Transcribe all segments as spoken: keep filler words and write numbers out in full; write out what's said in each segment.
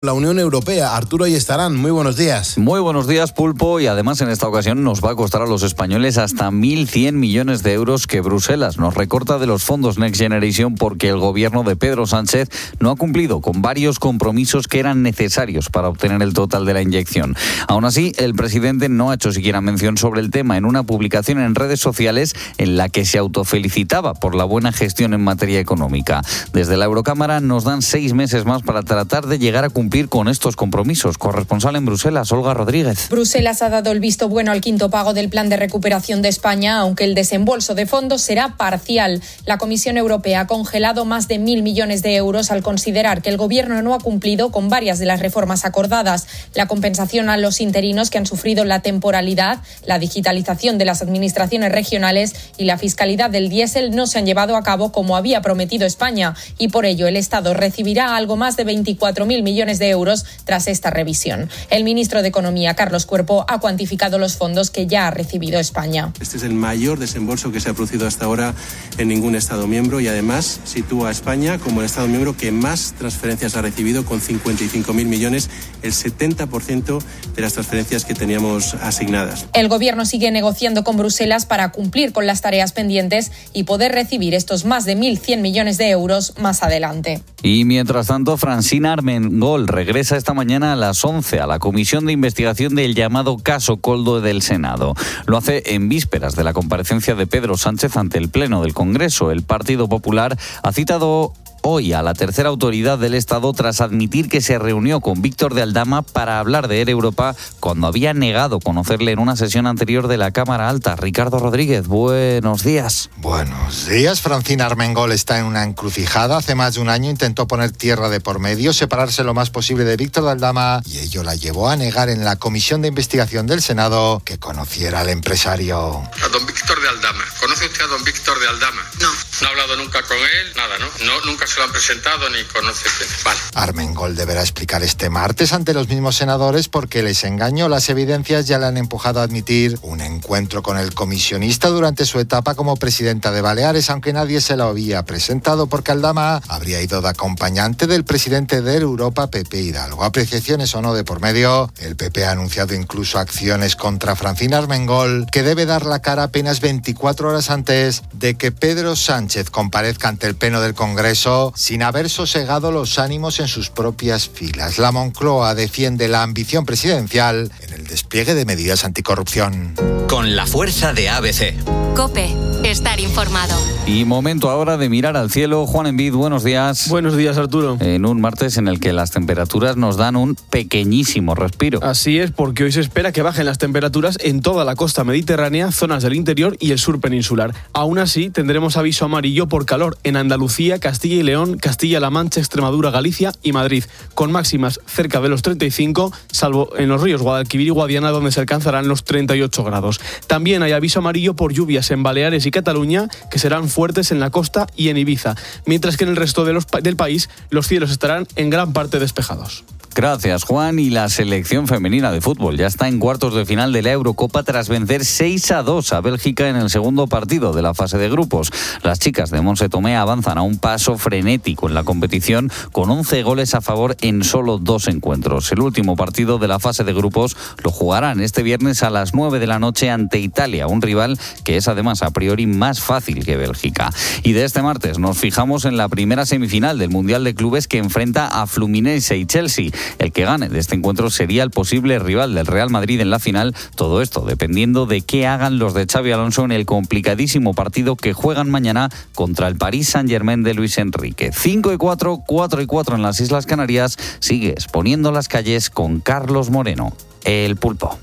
La Unión Europea. Arturo Ayestarán, muy buenos días. Muy buenos días, Pulpo, y además en esta ocasión nos va a costar a los españoles hasta mil cien millones de euros que Bruselas nos recorta de los fondos Next Generation porque el gobierno de Pedro Sánchez no ha cumplido con varios compromisos que eran necesarios para obtener el total de la inyección. Aún así, el presidente no ha hecho siquiera mención sobre el tema en una publicación en redes sociales en la que se autofelicitaba por la buena gestión en materia económica. Desde la Eurocámara nos dan seis meses más para tratar de llegar a cumplir con estos compromisos. Corresponsal en Bruselas, Olga Rodríguez. Bruselas ha dado el visto bueno al quinto pago del Plan de Recuperación de España, aunque el desembolso de fondos será parcial. La Comisión Europea ha congelado más de mil millones de euros al considerar que el Gobierno no ha cumplido con varias de las reformas acordadas. La compensación a los interinos que han sufrido la temporalidad, la digitalización de las administraciones regionales y la fiscalidad del diésel no se han llevado a cabo como había prometido España, y por ello el Estado recibirá algo más de veinticuatro mil millones de euros tras esta revisión. El ministro de Economía, Carlos Cuerpo, ha cuantificado los fondos que ya ha recibido España. Este es el mayor desembolso que se ha producido hasta ahora en ningún Estado miembro y además sitúa a España como el Estado miembro que más transferencias ha recibido, con cincuenta y cinco mil millones, el setenta por ciento de las transferencias que teníamos asignadas. El Gobierno sigue negociando con Bruselas para cumplir con las tareas pendientes y poder recibir estos más de mil cien millones de euros más adelante. Y mientras tanto, Francina Armengol regresa esta mañana a las once a la Comisión de Investigación del llamado caso Koldo del Senado. Lo hace en vísperas de la comparecencia de Pedro Sánchez ante el Pleno del Congreso. El Partido Popular ha citado hoy a la tercera autoridad del Estado tras admitir que se reunió con Víctor de Aldama para hablar de Air Europa cuando había negado conocerle en una sesión anterior de la Cámara Alta. Ricardo Rodríguez, buenos días. Buenos días. Francina Armengol está en una encrucijada. Hace más de un año intentó poner tierra de por medio, separarse lo más posible de Víctor de Aldama, y ello la llevó a negar en la Comisión de Investigación del Senado que conociera al empresario. A don Víctor de Aldama. ¿Conoce usted a don Víctor de Aldama? No. ¿No ha hablado nunca con él? Nada, ¿no? No, nunca se lo han presentado ni conoce quién es. Vale. Armengol deberá explicar este martes ante los mismos senadores por qué les engañó. Las evidencias ya le han empujado a admitir un encuentro con el comisionista durante su etapa como presidenta de Baleares, aunque nadie se lo había presentado porque Aldama habría ido de acompañante del presidente de Europa, Pepe Hidalgo. Apreciaciones o no de por medio, el P P ha anunciado incluso acciones contra Francina Armengol, que debe dar la cara apenas veinticuatro horas antes de que Pedro Sánchez comparezca ante el Pleno del Congreso, sin haber sosegado los ánimos en sus propias filas. La Moncloa defiende la ambición presidencial en el despliegue de medidas anticorrupción. Con la fuerza de A B C. COPE. Estar informado. Y momento ahora de mirar al cielo. Juan Envid, buenos días. Buenos días, Arturo. En un martes en el que las temperaturas nos dan un pequeñísimo respiro. Así es, porque hoy se espera que bajen las temperaturas en toda la costa mediterránea, zonas del interior y el sur peninsular. Aún así, tendremos aviso amarillo por calor en Andalucía, Castilla y León, Castilla-La Mancha, Extremadura, Galicia y Madrid, con máximas cerca de los treinta y cinco, salvo en los ríos Guadalquivir y Guadiana, donde se alcanzarán los treinta y ocho grados. También hay aviso amarillo por lluvias en Baleares y Cataluña, que serán fuertes en la costa y en Ibiza, mientras que en el resto de los, del país los cielos estarán en gran parte despejados. Gracias, Juan. Y la selección femenina de fútbol ya está en cuartos de final de la Eurocopa tras vencer seis a dos a Bélgica en el segundo partido de la fase de grupos. Las chicas de Montse Tomé avanzan a un paso frenético en la competición con once goles a favor en solo dos encuentros. El último partido de la fase de grupos lo jugarán este viernes a las nueve de la noche ante Italia, un rival que es además a priori más fácil que Bélgica. Y de este martes nos fijamos en la primera semifinal del Mundial de Clubes que enfrenta a Fluminense y Chelsea. El que gane de este encuentro sería el posible rival del Real Madrid en la final. Todo esto dependiendo de qué hagan los de Xabi Alonso en el complicadísimo partido que juegan mañana contra el Paris Saint-Germain de Luis Enrique. cinco y cuatro, cuatro y cuatro en las Islas Canarias. Sigue exponiendo las calles con Carlos Moreno, el Pulpo.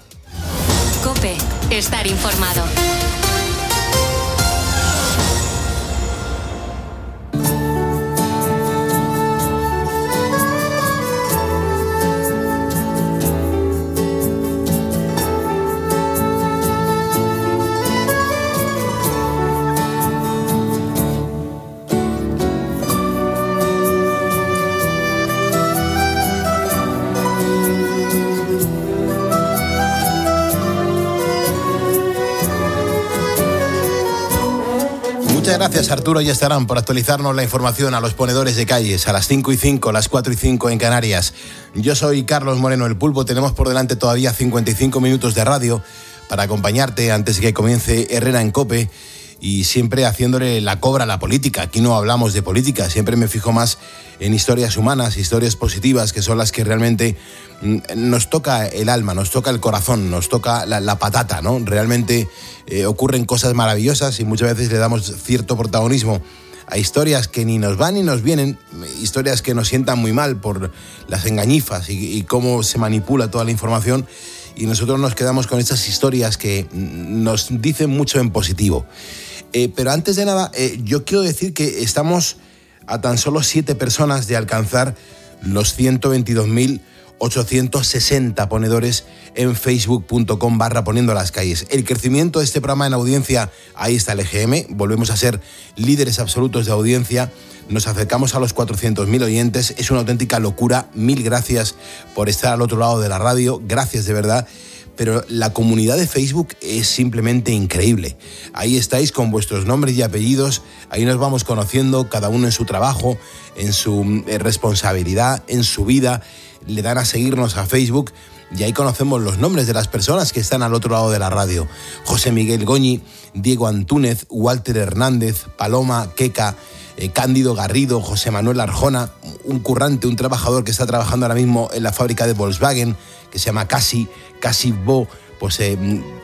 COPE. Estar informado. gracias, Arturo y Estarán, por actualizarnos la información a los ponedores de calles a las cinco y cinco, las cuatro y cinco en Canarias. Yo soy Carlos Moreno, el Pulpo. Tenemos por delante todavía cincuenta y cinco minutos de radio para acompañarte antes de que comience Herrera en COPE, y siempre haciéndole la cobra a la política. Aquí no hablamos de política, siempre me fijo más en historias humanas, historias positivas, que son las que realmente nos toca el alma, nos toca el corazón, nos toca la, la patata, ¿no? Realmente eh, ocurren cosas maravillosas y muchas veces le damos cierto protagonismo a historias que ni nos van ni nos vienen, historias que nos sientan muy mal por las engañifas y, y cómo se manipula toda la información, y nosotros nos quedamos con estas historias que nos dicen mucho en positivo. Eh, pero antes de nada, eh, yo quiero decir que estamos a tan solo siete personas de alcanzar los ciento veintidós mil ochocientos sesenta ponedores en facebook.com barra poniendo las calles. El crecimiento de este programa en audiencia, ahí está el E G M, volvemos a ser líderes absolutos de audiencia, nos acercamos a los cuatrocientos mil oyentes, es una auténtica locura. Mil gracias por estar al otro lado de la radio, gracias de verdad. Pero la comunidad de Facebook es simplemente increíble. Ahí estáis con vuestros nombres y apellidos, ahí nos vamos conociendo, cada uno en su trabajo, en su responsabilidad, en su vida. Le dan a seguirnos a Facebook y ahí conocemos los nombres de las personas que están al otro lado de la radio. José Miguel Goñi, Diego Antúnez, Walter Hernández, Paloma Queca, eh, Cándido Garrido, José Manuel Arjona, un currante, un trabajador que está trabajando ahora mismo en la fábrica de Volkswagen, que se llama Casi, Casi Bo. Pues eh,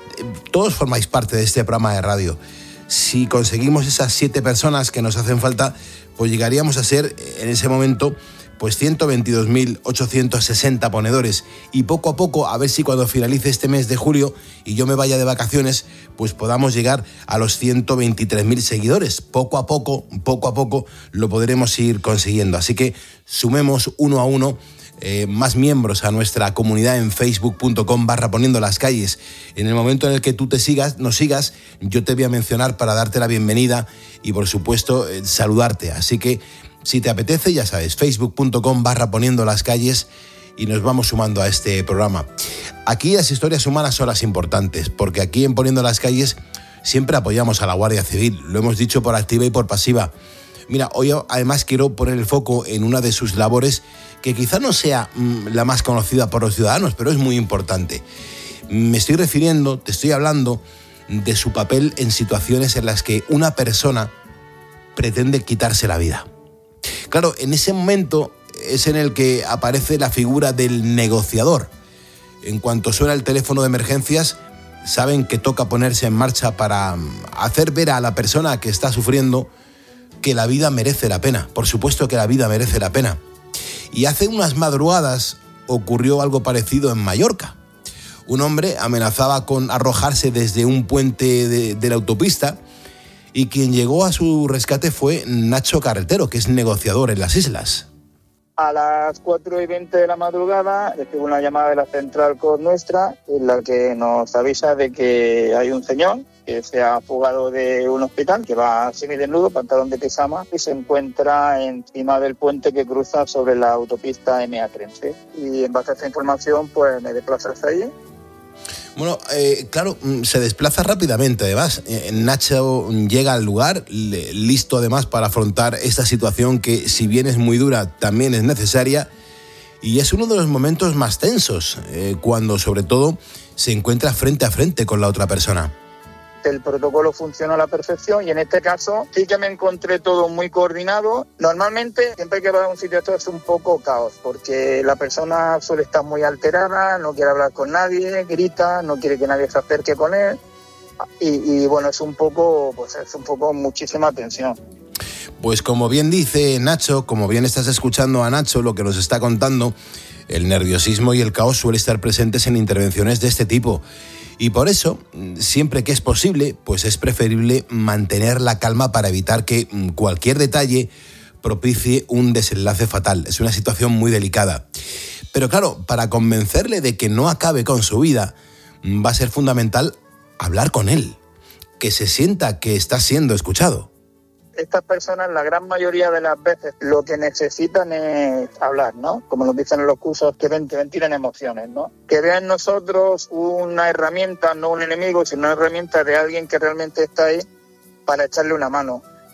todos formáis parte de este programa de radio. Si conseguimos esas siete personas que nos hacen falta, pues llegaríamos a ser en ese momento pues ciento veintidós mil ochocientos sesenta ponedores, y poco a poco, a ver si cuando finalice este mes de julio y yo me vaya de vacaciones, pues podamos llegar a los ciento veintitrés mil seguidores. Poco a poco, poco a poco lo podremos ir consiguiendo. Así que sumemos uno a uno eh, más miembros a nuestra comunidad en facebook.com barra poniendo las calles. En el momento en el que tú te sigas, nos sigas, yo te voy a mencionar para darte la bienvenida y por supuesto eh, saludarte. Así que si te apetece, ya sabes, facebook.com barra poniendo las calles, y nos vamos sumando a este programa. Aquí las historias humanas son las importantes, porque aquí en Poniendo las Calles siempre apoyamos a la Guardia Civil, lo hemos dicho por activa y por pasiva. Mira, hoy además quiero poner el foco en una de sus labores que quizá no sea mmm, la más conocida por los ciudadanos, pero es muy importante. Me estoy refiriendo, te estoy hablando de su papel en situaciones en las que una persona pretende quitarse la vida. Claro, en ese momento es en el que aparece la figura del negociador. En cuanto suena el teléfono de emergencias, saben que toca ponerse en marcha para hacer ver a la persona que está sufriendo que la vida merece la pena. Por supuesto que la vida merece la pena. Y hace unas madrugadas ocurrió algo parecido en Mallorca. Un hombre amenazaba con arrojarse desde un puente de, de la autopista, y quien llegó a su rescate fue Nacho Carretero, que es negociador en las islas. A las cuatro y veinte de la madrugada recibo una llamada de la central con nuestra, en la que nos avisa de que hay un señor que se ha fugado de un hospital, que va semidesnudo, pantalón de pijama, y se encuentra encima del puente que cruza sobre la autopista eme a trece. Y en base a esa información, pues me desplazo hasta allí. Bueno, eh, claro, se desplaza rápidamente además. Eh, Nacho llega al lugar, le, listo además para afrontar esta situación que, si bien es muy dura, también es necesaria, y es uno de los momentos más tensos, eh, cuando sobre todo se encuentra frente a frente con la otra persona. El protocolo funciona a la perfección, y en este caso sí que me encontré todo muy coordinado. Normalmente, siempre que vas a un sitio esto es un poco caos, porque la persona suele estar muy alterada, no quiere hablar con nadie, grita, no quiere que nadie se acerque con él, y, y bueno, es un poco, pues es un poco muchísima tensión. Pues como bien dice Nacho, como bien estás escuchando a Nacho, lo que nos está contando, el nerviosismo y el caos suele estar presentes en intervenciones de este tipo. Y por eso, siempre que es posible, pues es preferible mantener la calma para evitar que cualquier detalle propicie un desenlace fatal. Es una situación muy delicada. Pero claro, para convencerle de que no acabe con su vida, va a ser fundamental hablar con él, que se sienta que está siendo escuchado. Estas personas, la gran mayoría de las veces, lo que necesitan es hablar, ¿no? Como nos dicen en los cursos, que ventilen emociones, ¿no? Que vean en nosotros una herramienta, no un enemigo, sino una herramienta de alguien que realmente está ahí para echarle una mano.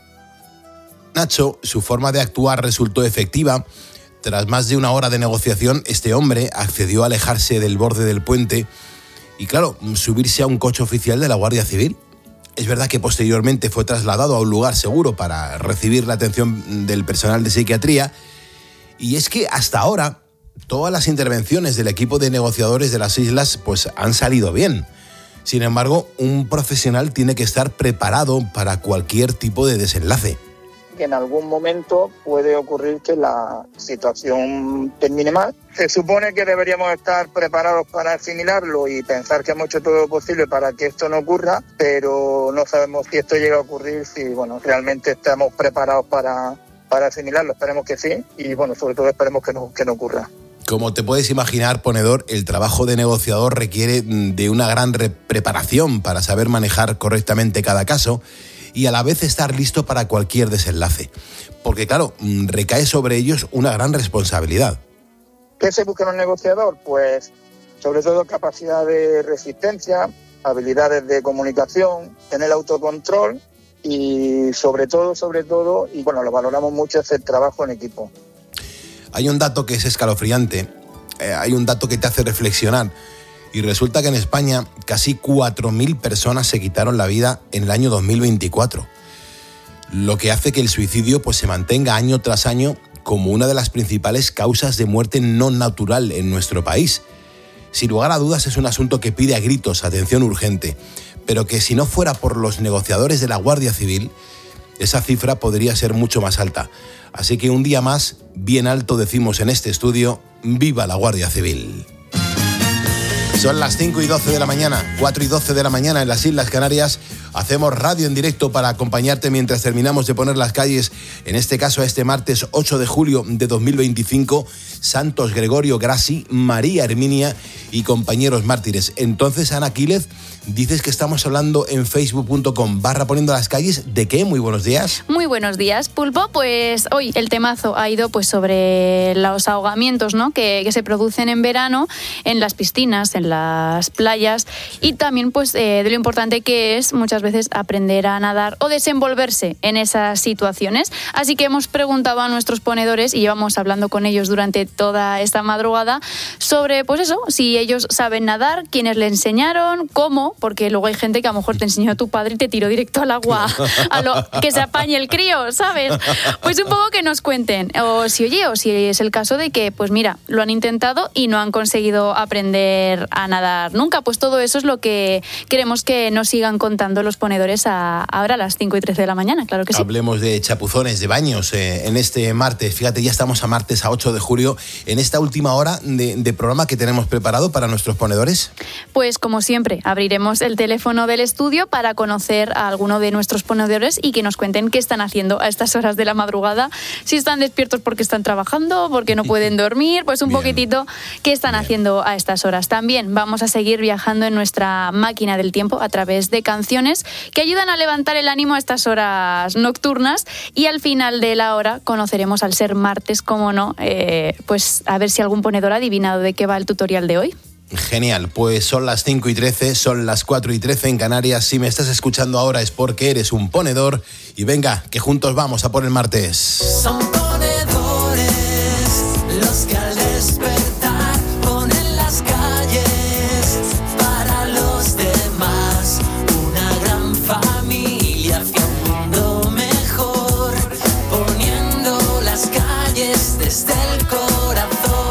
Nacho, su forma de actuar resultó efectiva. Tras más de una hora de negociación, este hombre accedió a alejarse del borde del puente y, claro, subirse a un coche oficial de la Guardia Civil. Es verdad que posteriormente fue trasladado a un lugar seguro para recibir la atención del personal de psiquiatría. Y es que hasta ahora todas las intervenciones del equipo de negociadores de las islas pues han salido bien. Sin embargo, un profesional tiene que estar preparado para cualquier tipo de desenlace. Que en algún momento puede ocurrir que la situación termine mal. Se supone que deberíamos estar preparados para asimilarlo y pensar que hemos hecho todo lo posible para que esto no ocurra, pero no sabemos si esto llega a ocurrir, si bueno, realmente estamos preparados para, para asimilarlo. Esperemos que sí y bueno, sobre todo esperemos que no, que no ocurra. Como te puedes imaginar, ponedor, el trabajo de negociador requiere de una gran re- preparación para saber manejar correctamente cada caso y a la vez estar listo para cualquier desenlace. Porque claro, recae sobre ellos una gran responsabilidad. ¿Qué se busca en un negociador? Pues sobre todo capacidad de resistencia, habilidades de comunicación, tener autocontrol y sobre todo, sobre todo, y bueno, lo valoramos mucho, es el trabajo en equipo. Hay un dato que es escalofriante, eh, hay un dato que te hace reflexionar. Y resulta que en España casi cuatro mil personas se quitaron la vida en el año dos mil veinticuatro, lo que hace que el suicidio pues, se mantenga año tras año como una de las principales causas de muerte no natural en nuestro país. Sin lugar a dudas es un asunto que pide a gritos atención urgente, pero que si no fuera por los negociadores de la Guardia Civil, esa cifra podría ser mucho más alta. Así que un día más, bien alto decimos en este estudio, ¡viva la Guardia Civil! Son las cinco y doce de la mañana, cuatro y doce de la mañana en las Islas Canarias. Hacemos radio en directo para acompañarte mientras terminamos de poner las calles, en este caso a este martes ocho de julio de dos mil veinticinco, Santos Gregorio Grassi, María Herminia y compañeros mártires. Entonces, Ana Quílez, dices que estamos hablando en facebook punto com barra poniendo las calles. ¿De qué? Muy buenos días. Muy buenos días, Pulpo. Pues hoy el temazo ha ido pues sobre los ahogamientos, ¿no? que, que se producen en verano en las piscinas, en las playas y también pues eh, de lo importante que es muchas veces aprender a nadar o desenvolverse en esas situaciones. Así que hemos preguntado a nuestros ponedores y llevamos hablando con ellos durante toda esta madrugada sobre pues eso, si ellos saben nadar, quiénes le enseñaron, cómo, porque luego hay gente que a lo mejor te enseñó a tu padre y te tiró directo al agua, a lo que se apañe el crío, ¿sabes? Pues un poco que nos cuenten, o si oye, o si es el caso de que, pues mira, lo han intentado y no han conseguido aprender a nadar nunca. Pues todo eso es lo que queremos que nos sigan contando los ponedores a, ahora a las cinco y trece de la mañana, claro que sí. Hablemos de chapuzones, de baños eh, en este martes. Fíjate, ya estamos a martes, a ocho de julio, en esta última hora de, de programa que tenemos preparado para nuestros ponedores. Pues como siempre, abriremos el teléfono del estudio para conocer a alguno de nuestros ponedores y que nos cuenten qué están haciendo a estas horas de la madrugada, si están despiertos porque están trabajando, porque no pueden dormir, pues un Bien. poquitito qué están Bien. haciendo a estas horas. También vamos a seguir viajando en nuestra máquina del tiempo a través de canciones que ayudan a levantar el ánimo a estas horas nocturnas y al final de la hora conoceremos, al ser martes, como no, eh, pues a ver si algún ponedor ha adivinado de qué va el tutorial de hoy. Genial, pues son las cinco y trece, son las cuatro y trece en Canarias. Si me estás escuchando ahora es porque eres un ponedor y venga, que juntos vamos a por el martes. Son ponedores los que al despertar ponen las calles para los demás, una gran familia hacia un mundo mejor, poniendo las calles desde el corazón.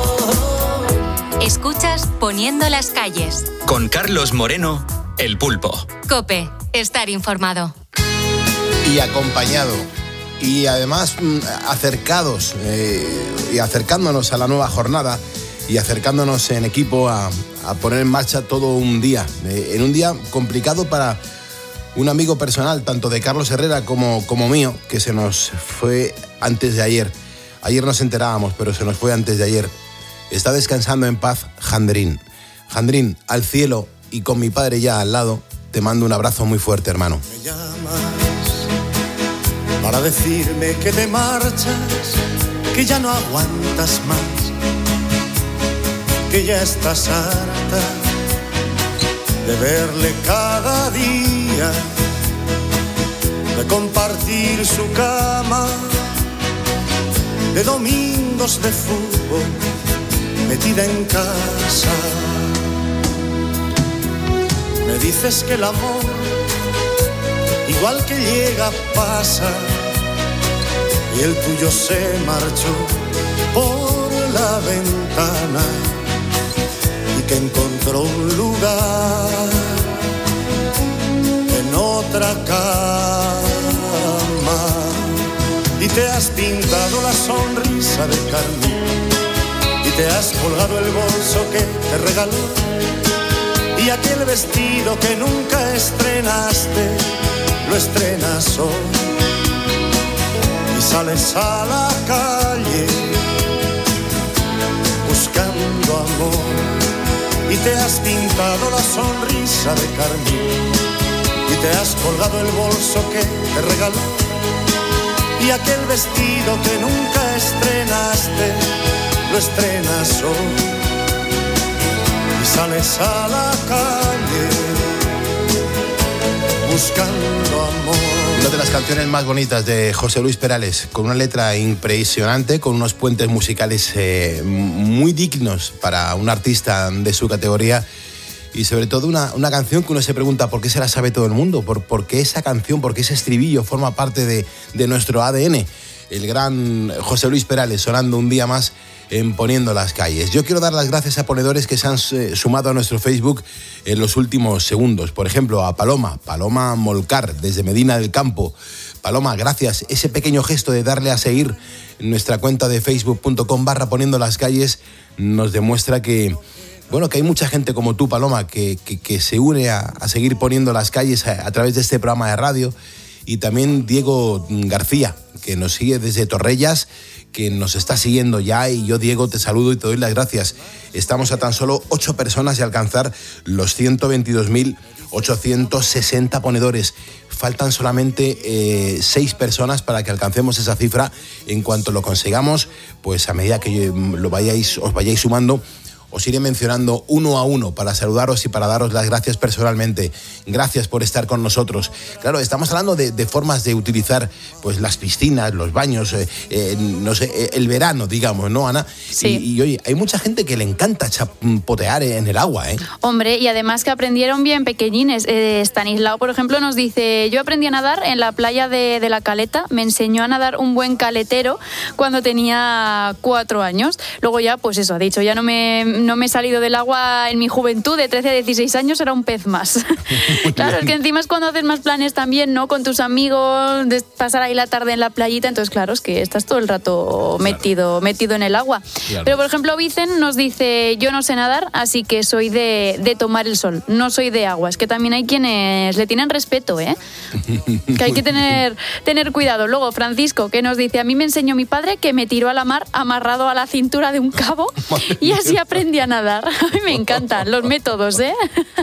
Escuchas Poniendo las calles. Con Carlos Moreno, El Pulpo. COPE, estar informado. Y acompañado. Y además acercados eh, y acercándonos a la nueva jornada y acercándonos en equipo a, a poner en marcha todo un día. Eh, en un día complicado para un amigo personal, tanto de Carlos Herrera como, como mío, que se nos fue antes de ayer. Ayer nos enterábamos, pero se nos fue antes de ayer. Está descansando en paz Jandrín. Jandrín, al cielo y con mi padre ya al lado, te mando un abrazo muy fuerte, hermano. Me llamas para decirme que te marchas, que ya no aguantas más, que ya estás harta de verle cada día, de compartir su cama, de domingos de fútbol metida en casa. Me dices que el amor, igual que llega, pasa, y el tuyo se marchó por la ventana y que encontró un lugar en otra cama. Y te has pintado la sonrisa de carmín y te has colgado el bolso que te regaló, y aquel vestido que nunca estrenaste lo estrenas hoy. Y sales a la calle buscando amor y te has pintado la sonrisa de carmín y te has colgado el bolso que te regaló, y aquel vestido que nunca estrenaste lo estrenas hoy. Y sales a la calle buscando amor. Una de las canciones más bonitas de José Luis Perales, con una letra impresionante, con unos puentes musicales eh, muy dignos para un artista de su categoría, y sobre todo una, una canción que uno se pregunta por qué se la sabe todo el mundo, por, por qué esa canción, por qué ese estribillo forma parte de, de nuestro A D N. El gran José Luis Perales sonando un día más en Poniendo las Calles. Yo quiero dar las gracias a ponedores que se han eh, sumado a nuestro Facebook en los últimos segundos. Por ejemplo, a Paloma, Paloma Molcar, desde Medina del Campo. Paloma, gracias. Ese pequeño gesto de darle a seguir en nuestra cuenta de facebook punto com barra Poniendo las Calles nos demuestra que, bueno, que hay mucha gente como tú, Paloma, que, que, que se une a, a seguir poniendo las calles a, a través de este programa de radio. Y también Diego García, que nos sigue desde Torrellas, que nos está siguiendo ya. Y yo, Diego, te saludo y te doy las gracias. Estamos a tan solo ocho personas de alcanzar los ciento veintidós mil ochocientos sesenta ponedores. Faltan solamente eh, seis personas para que alcancemos esa cifra. En cuanto lo consigamos, pues a medida que lo vayáis, os vayáis sumando, os iré mencionando uno a uno para saludaros y para daros las gracias personalmente. Gracias por estar con nosotros. Claro, estamos hablando de, de formas de utilizar pues las piscinas, los baños, eh, eh, no sé, el verano, digamos, ¿no, Ana? Sí. Y, y oye, hay mucha gente que le encanta chapotear en el agua, ¿eh? Hombre, y además que aprendieron bien pequeñines. Eh, Stanislao, por ejemplo, nos dice: yo aprendí a nadar en la playa de, de La Caleta, me enseñó a nadar un buen caletero cuando tenía cuatro años. Luego ya, pues eso, ha dicho, ya no me... no me he salido del agua en mi juventud, de trece a dieciséis años era un pez más. Claro, es que encima es cuando haces más planes también, ¿no? Con tus amigos, de pasar ahí la tarde en la playita, entonces claro, es que estás todo el rato metido, claro. metido en el agua. Claro. Pero por ejemplo, Vicen nos dice: yo no sé nadar, así que soy de, de tomar el sol, no soy de agua. Es que también hay quienes le tienen respeto, ¿eh? Que hay que tener, tener cuidado. Luego Francisco, que nos dice: a mí me enseñó mi padre que me tiró a la mar amarrado a la cintura de un cabo y así aprendí a nadar. A mí me encantan los métodos, ¿eh?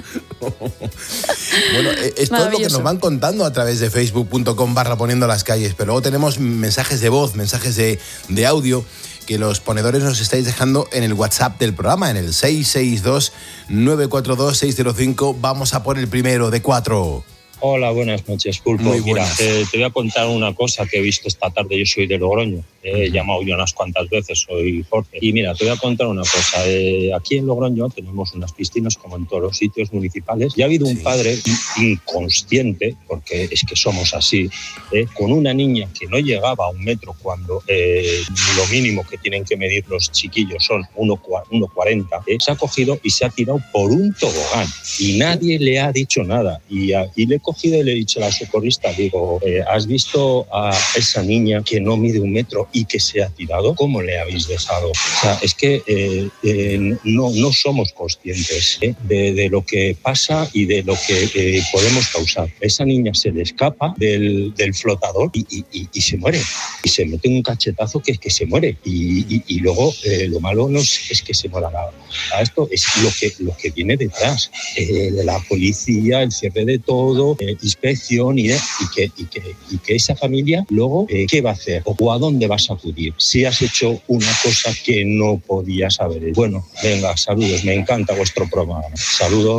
Bueno, esto es lo que nos van contando a través de facebook punto com barra Poniendo las Calles, pero luego tenemos mensajes de voz, mensajes de, de audio que los ponedores nos estáis dejando en el WhatsApp del programa, en el seis seis dos, nueve cuatro dos, seis cero cinco. Vamos a por el primero de cuatro. Hola, buenas noches, Pulpo. Muy Mira, buenas. eh, te voy a contar una cosa que he visto esta tarde. Yo soy de Logroño, he uh-huh. llamado yo unas cuantas veces, soy Jorge. Y mira, te voy a contar una cosa. Eh, aquí en Logroño tenemos unas piscinas como en todos los sitios municipales, y ha habido un sí. padre inconsciente, porque es que somos así, eh, con una niña que no llegaba a un metro cuando eh, lo mínimo que tienen que medir los chiquillos son uno cuarenta, eh, se ha cogido y se ha tirado por un tobogán y nadie le ha dicho nada. Y, a, y le he cogido y le he dicho a la socorrista, digo, eh, ¿has visto a esa niña que no mide un metro y que se ha tirado? ¿Cómo le habéis dejado? O sea, es que eh, eh, no, no somos conscientes eh, de, de lo que pasa y de lo que eh, podemos causar. Esa niña se le escapa del, del flotador y, y, y, y se muere. Y se mete un cachetazo que es que se muere. Y, y, y luego eh, lo malo no es, es que se muera nada. A esto es lo que, lo que viene detrás. Eh, la policía, el cierre de todo, eh, inspección y, y, que, y, que, y que esa familia luego, eh, ¿qué va a hacer? ¿O a dónde vas a acudir? Si has hecho una cosa que no podías haber hecho. Bueno, venga, saludos, me encanta vuestro programa. Saludos.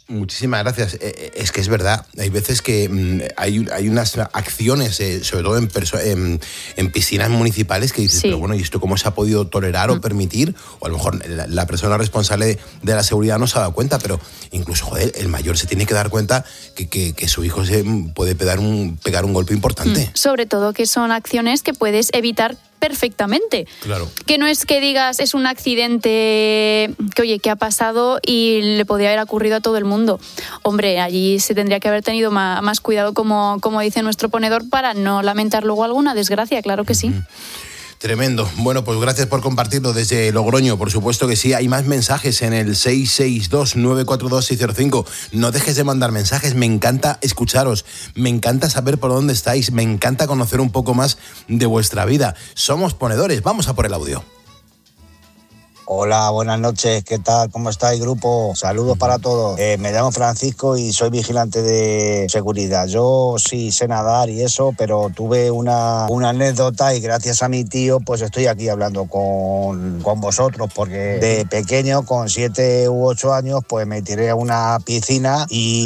Muchísimas gracias. Es que es verdad, hay veces que mmm, hay, hay unas acciones, eh, sobre todo en, perso- en, en piscinas municipales, que dices, sí. pero bueno, ¿y esto cómo se ha podido tolerar mm. o permitir? O a lo mejor la, la persona responsable de la seguridad no se ha dado cuenta, pero incluso, joder, el mayor se tiene que dar cuenta que, que, que su hijo se puede pegar un, pegar un golpe importante. Mm. Sobre todo que son acciones que puedes evitar perfectamente. Claro. Que no es que digas es un accidente que, oye, que ha pasado y le podría haber ocurrido a todo el mundo. Hombre, allí se tendría que haber tenido más, más cuidado, como, como dice nuestro ponedor, para no lamentar luego alguna desgracia, claro que sí. Uh-huh. Tremendo. Bueno, pues gracias por compartirlo desde Logroño. Por supuesto que sí, hay más mensajes en el seis seis dos, nueve cuatro dos, seis cero cinco. No dejes de mandar mensajes, me encanta escucharos, me encanta saber por dónde estáis, me encanta conocer un poco más de vuestra vida. Somos ponedores, vamos a por el audio. Hola, buenas noches, ¿qué tal? ¿Cómo estáis, grupo? Saludos para todos. Eh, me llamo Francisco y soy vigilante de seguridad. Yo sí sé nadar y eso, pero tuve una, una anécdota y gracias a mi tío pues estoy aquí hablando con, con vosotros, porque de pequeño, con siete u ocho años, pues me tiré a una piscina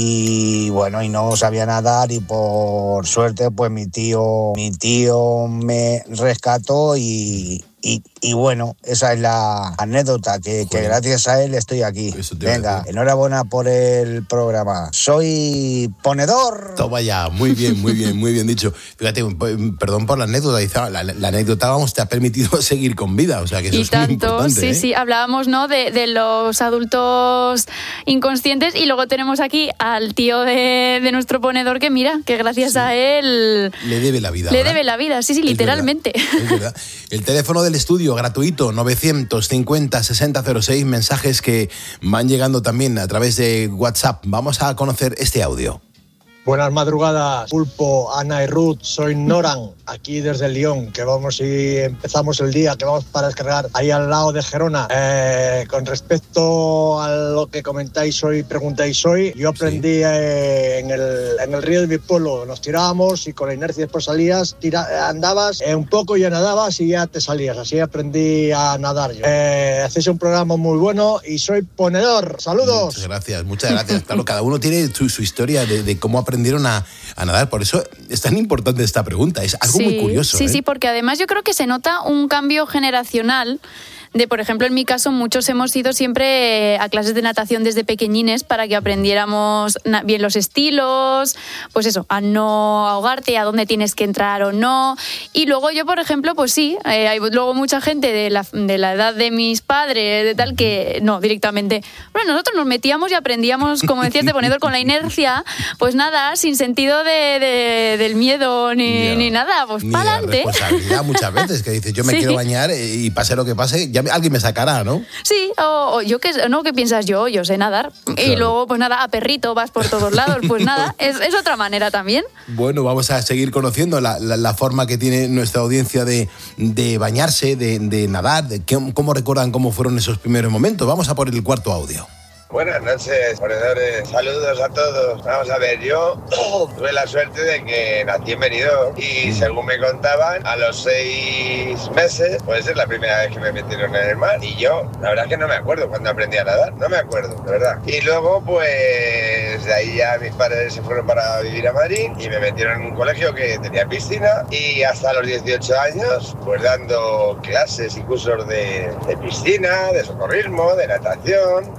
y bueno, y no sabía nadar y por suerte pues mi tío, mi tío me rescató y... Y, y bueno, esa es la anécdota, que, que gracias a él estoy aquí. Venga, enhorabuena por el programa. Soy ponedor. Toma ya, muy bien, muy bien, muy bien dicho. Fíjate, perdón por la anécdota, la, la, la anécdota, vamos, te ha permitido seguir con vida, o sea que eso y es tanto, muy importante. Sí, ¿eh? sí, hablábamos, ¿no?, de, de los adultos inconscientes y luego tenemos aquí al tío de, de nuestro ponedor que mira, que gracias sí. a él... Le debe la vida. Le ¿verdad? debe la vida, sí, sí, literalmente. Es verdad, es verdad. El teléfono del estudio gratuito novecientos cincuenta sesenta cero seis, mensajes que van llegando también a través de WhatsApp. Vamos a conocer este audio. Buenas madrugadas, Pulpo, Ana y Ruth, soy Noran, aquí desde Lyon, que vamos y empezamos el día, que vamos para descargar ahí al lado de Gerona. Eh, con respecto a lo que comentáis hoy, preguntáis hoy, yo aprendí sí. eh, en, el, en el río de mi pueblo, nos tirábamos y con la inercia después salías, tira, andabas eh, un poco y ya nadabas y ya te salías, así aprendí a nadar yo. Eh, hacéis un programa muy bueno y soy ponedor, saludos. Muchas gracias, muchas gracias. Claro, cada uno tiene su, su historia de, de cómo aprender aprendieron a, a nadar. Por eso es tan importante esta pregunta. Es algo sí, muy curioso. Sí, ¿eh? sí, porque además yo creo que se nota un cambio generacional. De, por ejemplo, en mi caso, muchos hemos ido siempre a clases de natación desde pequeñines para que aprendiéramos bien los estilos, pues eso, a no ahogarte, a dónde tienes que entrar o no. Y luego yo, por ejemplo, pues sí, eh, hay luego mucha gente de la, de la edad de mis padres, de tal, que no, directamente. Bueno, nosotros nos metíamos y aprendíamos, como decías, de ponedor con la inercia, pues nada, sin sentido de, de, del miedo ni, yeah. ni nada, pues para adelante. Responsabilidad muchas veces, que dices, yo me sí. quiero bañar y pase lo que pase, ya alguien me sacará, ¿no? Sí, o, o yo qué, ¿no? ¿Qué piensas yo? Yo sé nadar. Claro. Y luego, pues nada, a perrito vas por todos lados. Pues nada, es, es otra manera también. Bueno, vamos a seguir conociendo la, la, la forma que tiene nuestra audiencia de, de bañarse, de, de nadar, de qué, cómo recuerdan cómo fueron esos primeros momentos. Vamos a por el cuarto audio. Buenas noches, ponedores. Saludos a todos. Vamos a ver, yo tuve la suerte de que nací en Benidorm y según me contaban, a los seis meses, puede ser la primera vez que me metieron en el mar. Y yo, la verdad es que no me acuerdo cuando aprendí a nadar, no me acuerdo, de verdad. Y luego, pues, de ahí ya mis padres se fueron para vivir a Madrid y me metieron en un colegio que tenía piscina y hasta los dieciocho años, pues dando clases y cursos de, de piscina, de socorrismo, de natación.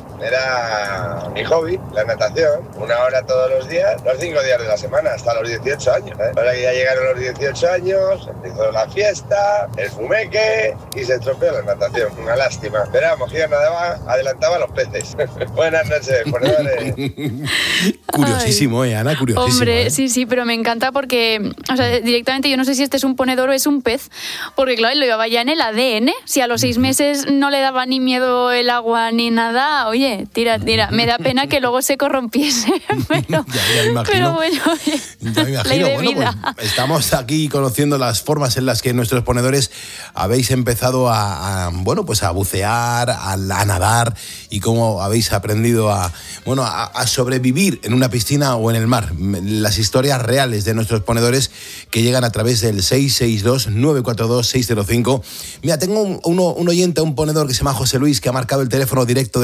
Era mi hobby, la natación, una hora todos los días, los cinco días de la semana, hasta los dieciocho años. ¿eh? Ahora que ya llegaron los dieciocho años, empezó la fiesta, el fumeque y se estropeó la natación. Una lástima. Pero vamos, que yo nadaba, adelantaba a los peces. Buenas noches, ponedores. Curiosísimo, ¿eh, Ana? Curiosísimo. Hombre, ¿eh? sí, sí, pero me encanta porque, o sea, directamente yo no sé si este es un ponedor o es un pez, porque claro, lo llevaba ya en el A D N. Si a los seis meses no le daba ni miedo el agua ni nada, oye, tira, tira. Me da pena que luego se corrompiese, pero, ya, ya me imagino. pero bueno, oye, ya me imagino. Bueno, pues estamos aquí conociendo las formas en las que nuestros ponedores habéis empezado a, a bueno, pues a bucear, a, a nadar y cómo habéis aprendido a, bueno, a, a sobrevivir en una piscina o en el mar. Las historias reales de nuestros ponedores que llegan a través del seis seis dos, nueve cuatro dos, seis cero cinco. Mira, tengo un, uno, un oyente, un ponedor que se llama José Luis, que ha marcado el teléfono directo del estudio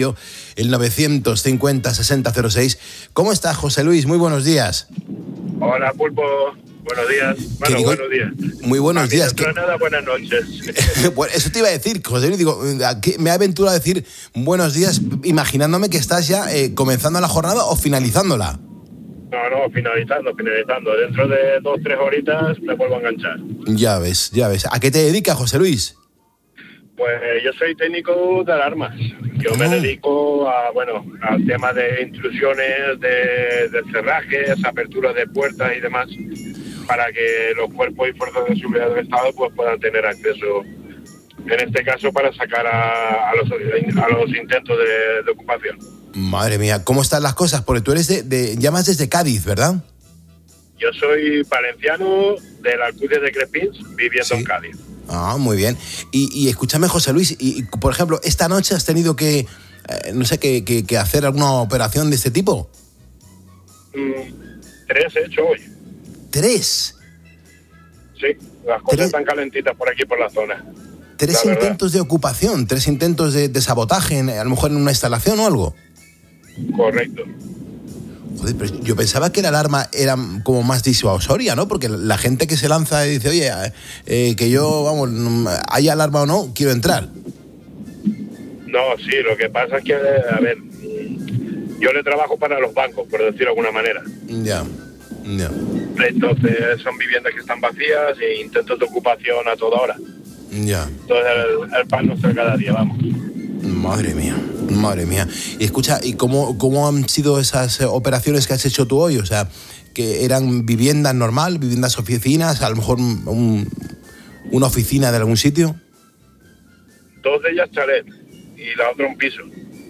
radio, el novecientos cincuenta sesenta cero seis. ¿Cómo estás, José Luis? Muy buenos días. Hola, Pulpo. Buenos días. Bueno, digo? buenos días. Muy buenos días. Dentro de nada, buenas noches. Bueno, eso te iba a decir, José Luis. Digo, me he aventurado a decir buenos días imaginándome que estás ya eh, comenzando la jornada o finalizándola. No, no, finalizando, finalizando. Dentro de dos, tres horitas me vuelvo a enganchar. Ya ves, ya ves. ¿A qué te dedicas, José Luis? Pues yo soy técnico de alarmas. Yo me dedico a, bueno, al tema de intrusiones, de, de cerrajes, aperturas de puertas y demás, para que los cuerpos y fuerzas de seguridad del Estado pues puedan tener acceso, en este caso, para sacar a, a, los, a los intentos de, de ocupación. Madre mía, ¿cómo están las cosas? Porque tú eres de, de llamas desde Cádiz, ¿verdad? Yo soy valenciano de la Alcudia de Crespins, viviendo sí. en Cádiz. Ah, muy bien. Y, y escúchame, José Luis, y, y por ejemplo, esta noche has tenido que, eh, no sé, que, que, que hacer alguna operación de este tipo. Mm, tres he hecho hoy. ¿Tres? Sí, las cosas ¿Tres? están calentitas por aquí, por la zona. ¿Tres la intentos verdad. de ocupación? ¿Tres intentos de, de sabotaje, en, a lo mejor en una instalación o algo? Correcto. Joder, pero yo pensaba que la alarma era como más disuasoria, ¿no? Porque la gente que se lanza y dice, oye, eh, que yo, vamos, haya alarma o no, quiero entrar. No, sí, lo que pasa es que, a ver, yo le trabajo para los bancos, por decirlo de alguna manera. Ya, ya. Entonces son viviendas que están vacías e intentos de ocupación a toda hora. Ya. Entonces el, el pan nuestro cada día, vamos. Madre mía. Madre mía. Y escucha, ¿y cómo, cómo han sido esas operaciones que has hecho tú hoy? O sea, que eran viviendas normal, viviendas oficinas, a lo mejor un, una oficina de algún sitio. Dos de ellas chalet y la otra un piso.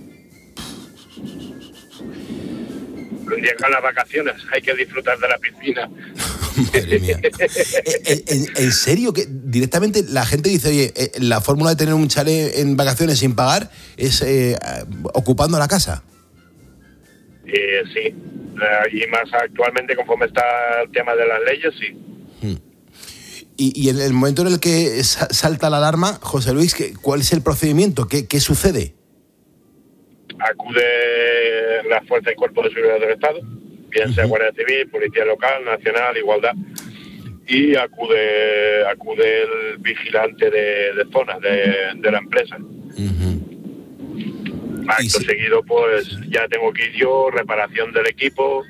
Llegan las vacaciones, hay que disfrutar de la piscina. Madre mía. ¿En, en, ¿En serio? Que directamente la gente dice, oye, la fórmula de tener un chalet en vacaciones sin pagar es eh, ocupando la casa? Eh, sí, y más actualmente conforme está el tema de las leyes, sí. Y, y en el momento en el que salta la alarma, José Luis, ¿cuál es el procedimiento? ¿Qué, qué sucede? Acude la Fuerza y Cuerpo de Seguridad del Estado, bien sea uh-huh. Guardia Civil, Policía Local, Nacional, Igualdad, y acude acude el vigilante de, de zonas de, de la empresa. Uh-huh. Acto sí. seguido, pues ya tengo que ir yo, reparación del equipo,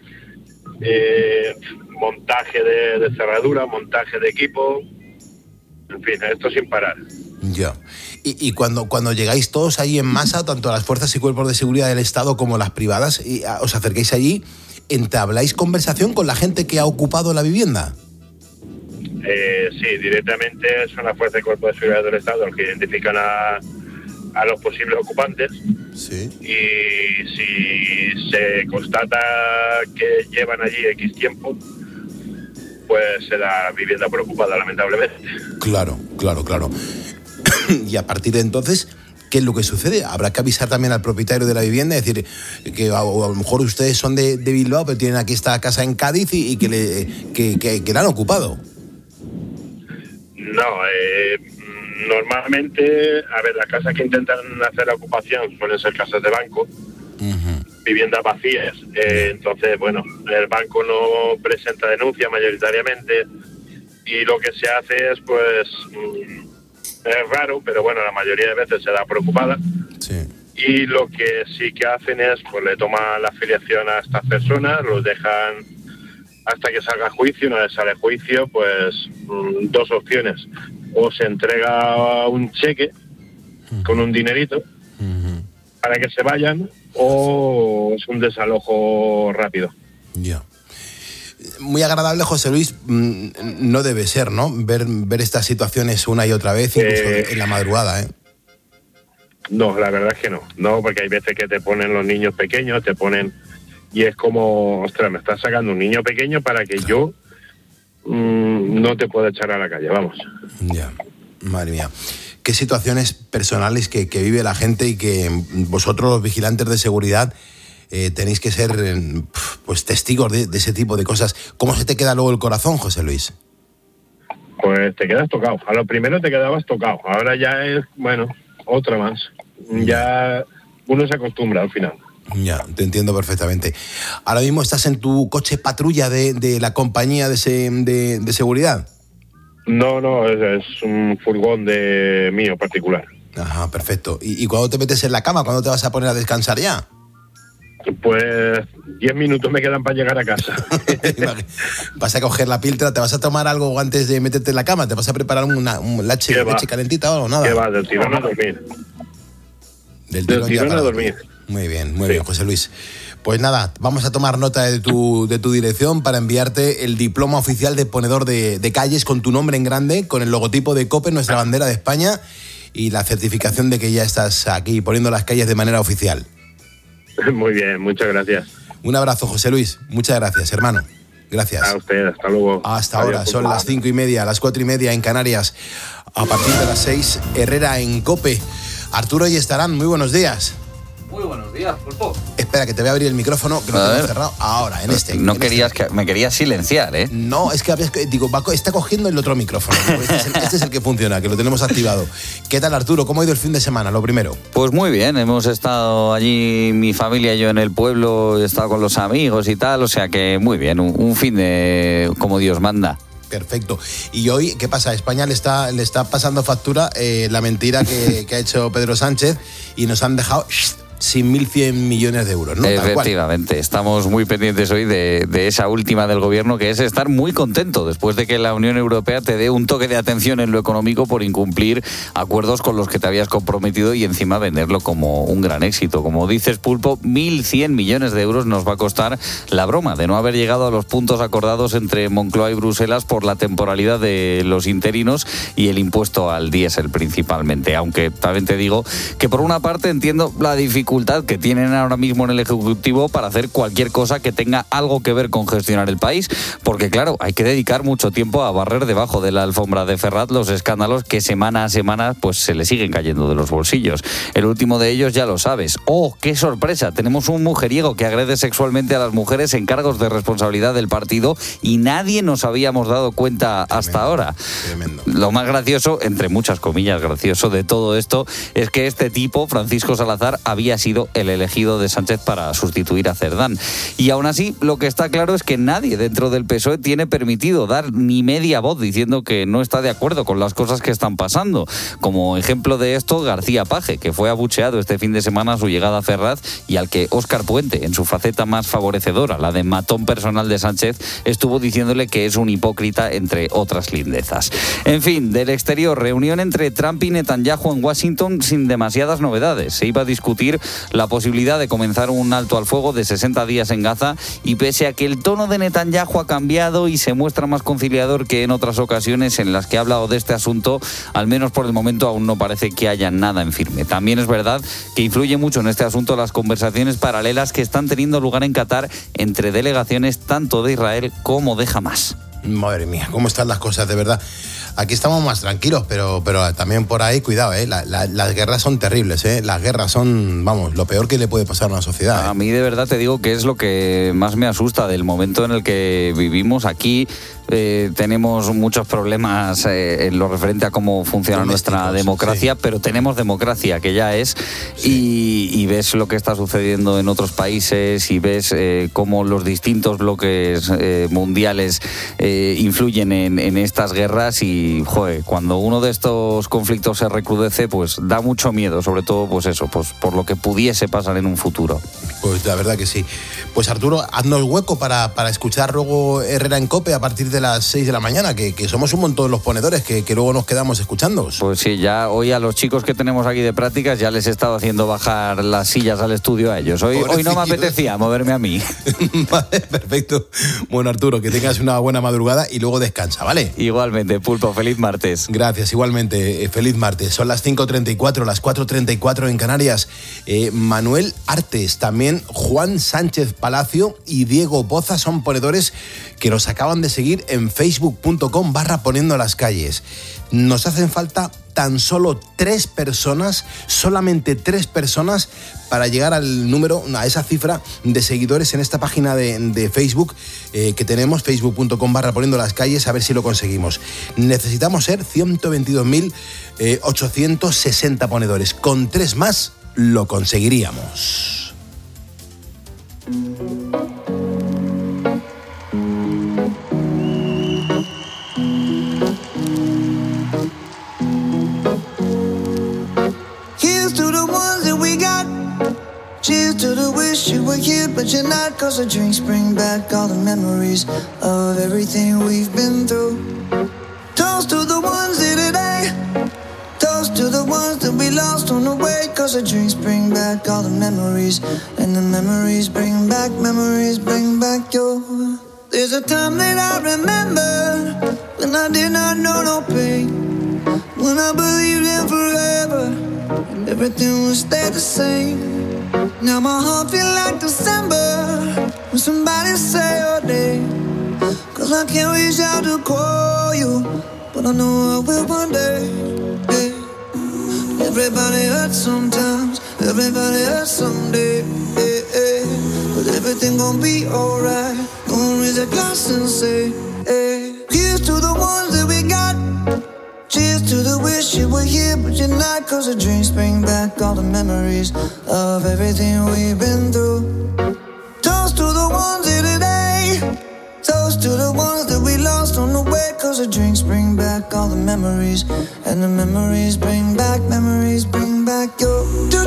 eh, montaje de, de cerradura, montaje de equipo, en fin, esto sin parar. Ya. Y, y cuando, cuando llegáis todos ahí en masa, tanto las fuerzas y cuerpos de seguridad del Estado como las privadas, y os acerquéis allí, ¿entabláis conversación con la gente que ha ocupado la vivienda? Eh, sí, directamente son las fuerzas y cuerpos de seguridad del Estado los que identifican a, a los posibles ocupantes. Sí. Y si se constata que llevan allí X tiempo, pues se da vivienda por ocupada, lamentablemente. Claro, claro, claro. Y a partir de entonces, ¿qué es lo que sucede? Habrá que avisar también al propietario de la vivienda, es decir, que a, a lo mejor ustedes son de, de Bilbao, pero tienen aquí esta casa en Cádiz y, y que, le, que, que, que la han ocupado. No, eh, normalmente, a ver, las casas que intentan hacer la ocupación suelen ser casas de banco, uh-huh. viviendas vacías. Eh, entonces, bueno, el banco no presenta denuncia mayoritariamente y lo que se hace es, pues... Mmm, es raro, pero bueno, la mayoría de veces se da preocupada. Sí. Y lo que sí que hacen es, pues le toman la afiliación a estas personas, los dejan hasta que salga juicio. Una vez sale juicio, pues mmm, dos opciones. O se entrega un cheque uh-huh. con un dinerito uh-huh. para que se vayan, o es un desalojo rápido. Ya. Yeah. Muy agradable, José Luis, no debe ser, ¿no? Ver, ver estas situaciones una y otra vez, incluso eh, en la madrugada, ¿eh? No, la verdad es que no. No, porque hay veces que te ponen los niños pequeños, te ponen... Y es como, ostras, me estás sacando un niño pequeño para que yo mmm, no te pueda echar a la calle, vamos. Ya, madre mía. Qué situaciones personales que, que vive la gente y que vosotros, los vigilantes de seguridad... Eh, tenéis que ser pues testigos de, de ese tipo de cosas. ¿Cómo se te queda luego el corazón, José Luis? Pues te quedas tocado. A lo primero te quedabas tocado. Ahora ya es, bueno, otra más. Ya uno se acostumbra al final. Ya, te entiendo perfectamente. Ahora mismo estás en tu coche patrulla de, de la compañía de, se, de, de seguridad. No, no, es, es un furgón de mío particular. Ajá, perfecto. ¿Y, ¿Y cuándo te metes en la cama? ¿Cuándo te vas a poner a descansar ya? Pues diez minutos me quedan para llegar a casa. Vas a coger la piltra, ¿te vas a tomar algo antes de meterte en la cama? ¿Te vas a preparar una un leche, leche calentita o algo? Nada. ¿Qué va? Del tirón a dormir. Del tirón, Del tirón a dormir. Muy bien, muy sí. bien, José Luis. Pues nada, vamos a tomar nota de tu, de tu dirección para enviarte el diploma oficial de ponedor de, de calles con tu nombre en grande, con el logotipo de COPE, nuestra bandera de España, y la certificación de que ya estás aquí poniendo las calles de manera oficial. Muy bien, muchas gracias. Un abrazo, José Luis. Muchas gracias, hermano. Gracias. A usted, hasta luego. Hasta Adiós, ahora, son las cinco y media, las cuatro y media en Canarias. A partir de las seis, Herrera en COPE. Arturo y Estarán, muy buenos días. Muy buenos días, Pulpo. Espera, que te voy a abrir el micrófono, que lo tengo cerrado ahora, en este. No en querías este. que me querías silenciar, ¿eh? No, es que habías, digo, va, está cogiendo el otro micrófono. Este es el, este es el que funciona, que lo tenemos activado. ¿Qué tal, Arturo? ¿Cómo ha ido el fin de semana, lo primero? Pues muy bien, hemos estado allí, mi familia y yo en el pueblo, he estado con los amigos y tal, o sea que muy bien, un, un fin de como Dios manda. Perfecto. Y hoy, ¿qué pasa? España le está, le está pasando factura eh, la mentira que, que ha hecho Pedro Sánchez y nos han dejado sin mil cien millones de euros, ¿no? Efectivamente, estamos muy pendientes hoy de, de esa última del gobierno, que es estar muy contento después de que la Unión Europea te dé un toque de atención en lo económico por incumplir acuerdos con los que te habías comprometido y encima venderlo como un gran éxito. Como dices, Pulpo, mil cien millones de euros nos va a costar la broma de no haber llegado a los puntos acordados entre Moncloa y Bruselas por la temporalidad de los interinos y el impuesto al diésel principalmente. Aunque también te digo que por una parte entiendo la dificultad que tienen ahora mismo en el Ejecutivo para hacer cualquier cosa que tenga algo que ver con gestionar el país, porque claro, hay que dedicar mucho tiempo a barrer debajo de la alfombra de Ferraz los escándalos que semana a semana pues se le siguen cayendo de los bolsillos. El último de ellos ya lo sabes. ¡Oh, qué sorpresa! Tenemos un mujeriego que agrede sexualmente a las mujeres en cargos de responsabilidad del partido y nadie nos habíamos dado cuenta tremendo, hasta ahora. Tremendo. Lo más gracioso, entre muchas comillas gracioso de todo esto, es que este tipo, Francisco Salazar, había sido el elegido de Sánchez para sustituir a Cerdán. Y aún así, lo que está claro es que nadie dentro del P S O E tiene permitido dar ni media voz diciendo que no está de acuerdo con las cosas que están pasando. Como ejemplo de esto, García Paje, que fue abucheado este fin de semana a su llegada a Ferraz y al que Óscar Puente, en su faceta más favorecedora, la de matón personal de Sánchez, estuvo diciéndole que es un hipócrita, entre otras lindezas. En fin, del exterior, reunión entre Trump y Netanyahu en Washington sin demasiadas novedades. Se iba a discutir la posibilidad de comenzar un alto al fuego de sesenta días en Gaza y pese a que el tono de Netanyahu ha cambiado y se muestra más conciliador que en otras ocasiones en las que ha hablado de este asunto, al menos por el momento aún no parece que haya nada en firme. También es verdad que influye mucho en este asunto las conversaciones paralelas que están teniendo lugar en Qatar entre delegaciones tanto de Israel como de Hamás. Madre mía, cómo están las cosas, de verdad. Aquí estamos más tranquilos, pero, pero también por ahí, cuidado, ¿eh? La, la, las guerras son terribles, ¿eh? Las guerras son, vamos, lo peor que le puede pasar a una sociedad. ¿eh? A mí de verdad te digo que es lo que más me asusta del momento en el que vivimos aquí. Eh, tenemos muchos problemas eh, en lo referente a cómo funciona nuestra democracia, sí. Pero tenemos democracia, que ya es, sí. y, y ves lo que está sucediendo en otros países y ves eh, cómo los distintos bloques eh, mundiales eh, influyen en, en estas guerras y, joder, cuando uno de estos conflictos se recrudece, pues da mucho miedo, sobre todo, pues eso, pues por lo que pudiese pasar en un futuro. Pues la verdad que sí. Pues Arturo, haznos hueco para, para escuchar luego Herrera en COPE a partir de las seis de la mañana, que, que somos un montón los ponedores que, que luego nos quedamos escuchando. Pues sí, ya hoy a los chicos que tenemos aquí de prácticas ya les he estado haciendo bajar las sillas al estudio a ellos. Hoy, hoy no me apetecía moverme a mí. Vale, perfecto. Bueno, Arturo, que tengas una buena madrugada y luego descansa, ¿vale? Igualmente, Pulpo, feliz martes. Gracias, igualmente, eh, feliz martes. Son las cinco treinta y cuatro, las cuatro treinta y cuatro en Canarias. Eh, Manuel Artes, también Juan Sánchez Palacio y Diego Boza son ponedores que nos acaban de seguir en facebook punto com barra poniendo las calles. Nos hacen falta tan solo tres personas, solamente tres personas para llegar al número, a esa cifra de seguidores en esta página de, de Facebook eh, que tenemos, facebook punto com barra poniendo las calles, a ver si lo conseguimos. Necesitamos ser ciento veintidós mil ochocientos sesenta ponedores. Con tres más lo conseguiríamos. Here's to the ones that we got. Cheers to the wish you were here, but you're not. Cause the drinks bring back all the memories of everything we've been through. Toast to the ones here today. Toast to the ones that we lost on the way. Cause the drinks bring back all the memories. And the memories bring back, memories bring back your. There's a time that I remember when I did not know no pain. When I believed in forever and everything would stay the same. Now my heart feel like December when somebody say your name. Cause I can't reach out to call you, but I know I will one day. Yeah. Everybody hurts sometimes, everybody hurts someday. Yeah, yeah. But everything gon' be alright. Gonna raise a glass and say, hey. Here's to the ones that we got. Cheers to the wish you were here, but you're not. Cause the drinks bring back all the memories of everything we've been through. Toast to the ones here today. Toast to the ones that we lost on the way. Cause the drinks bring back all the memories. And the memories bring back, memories bring back your.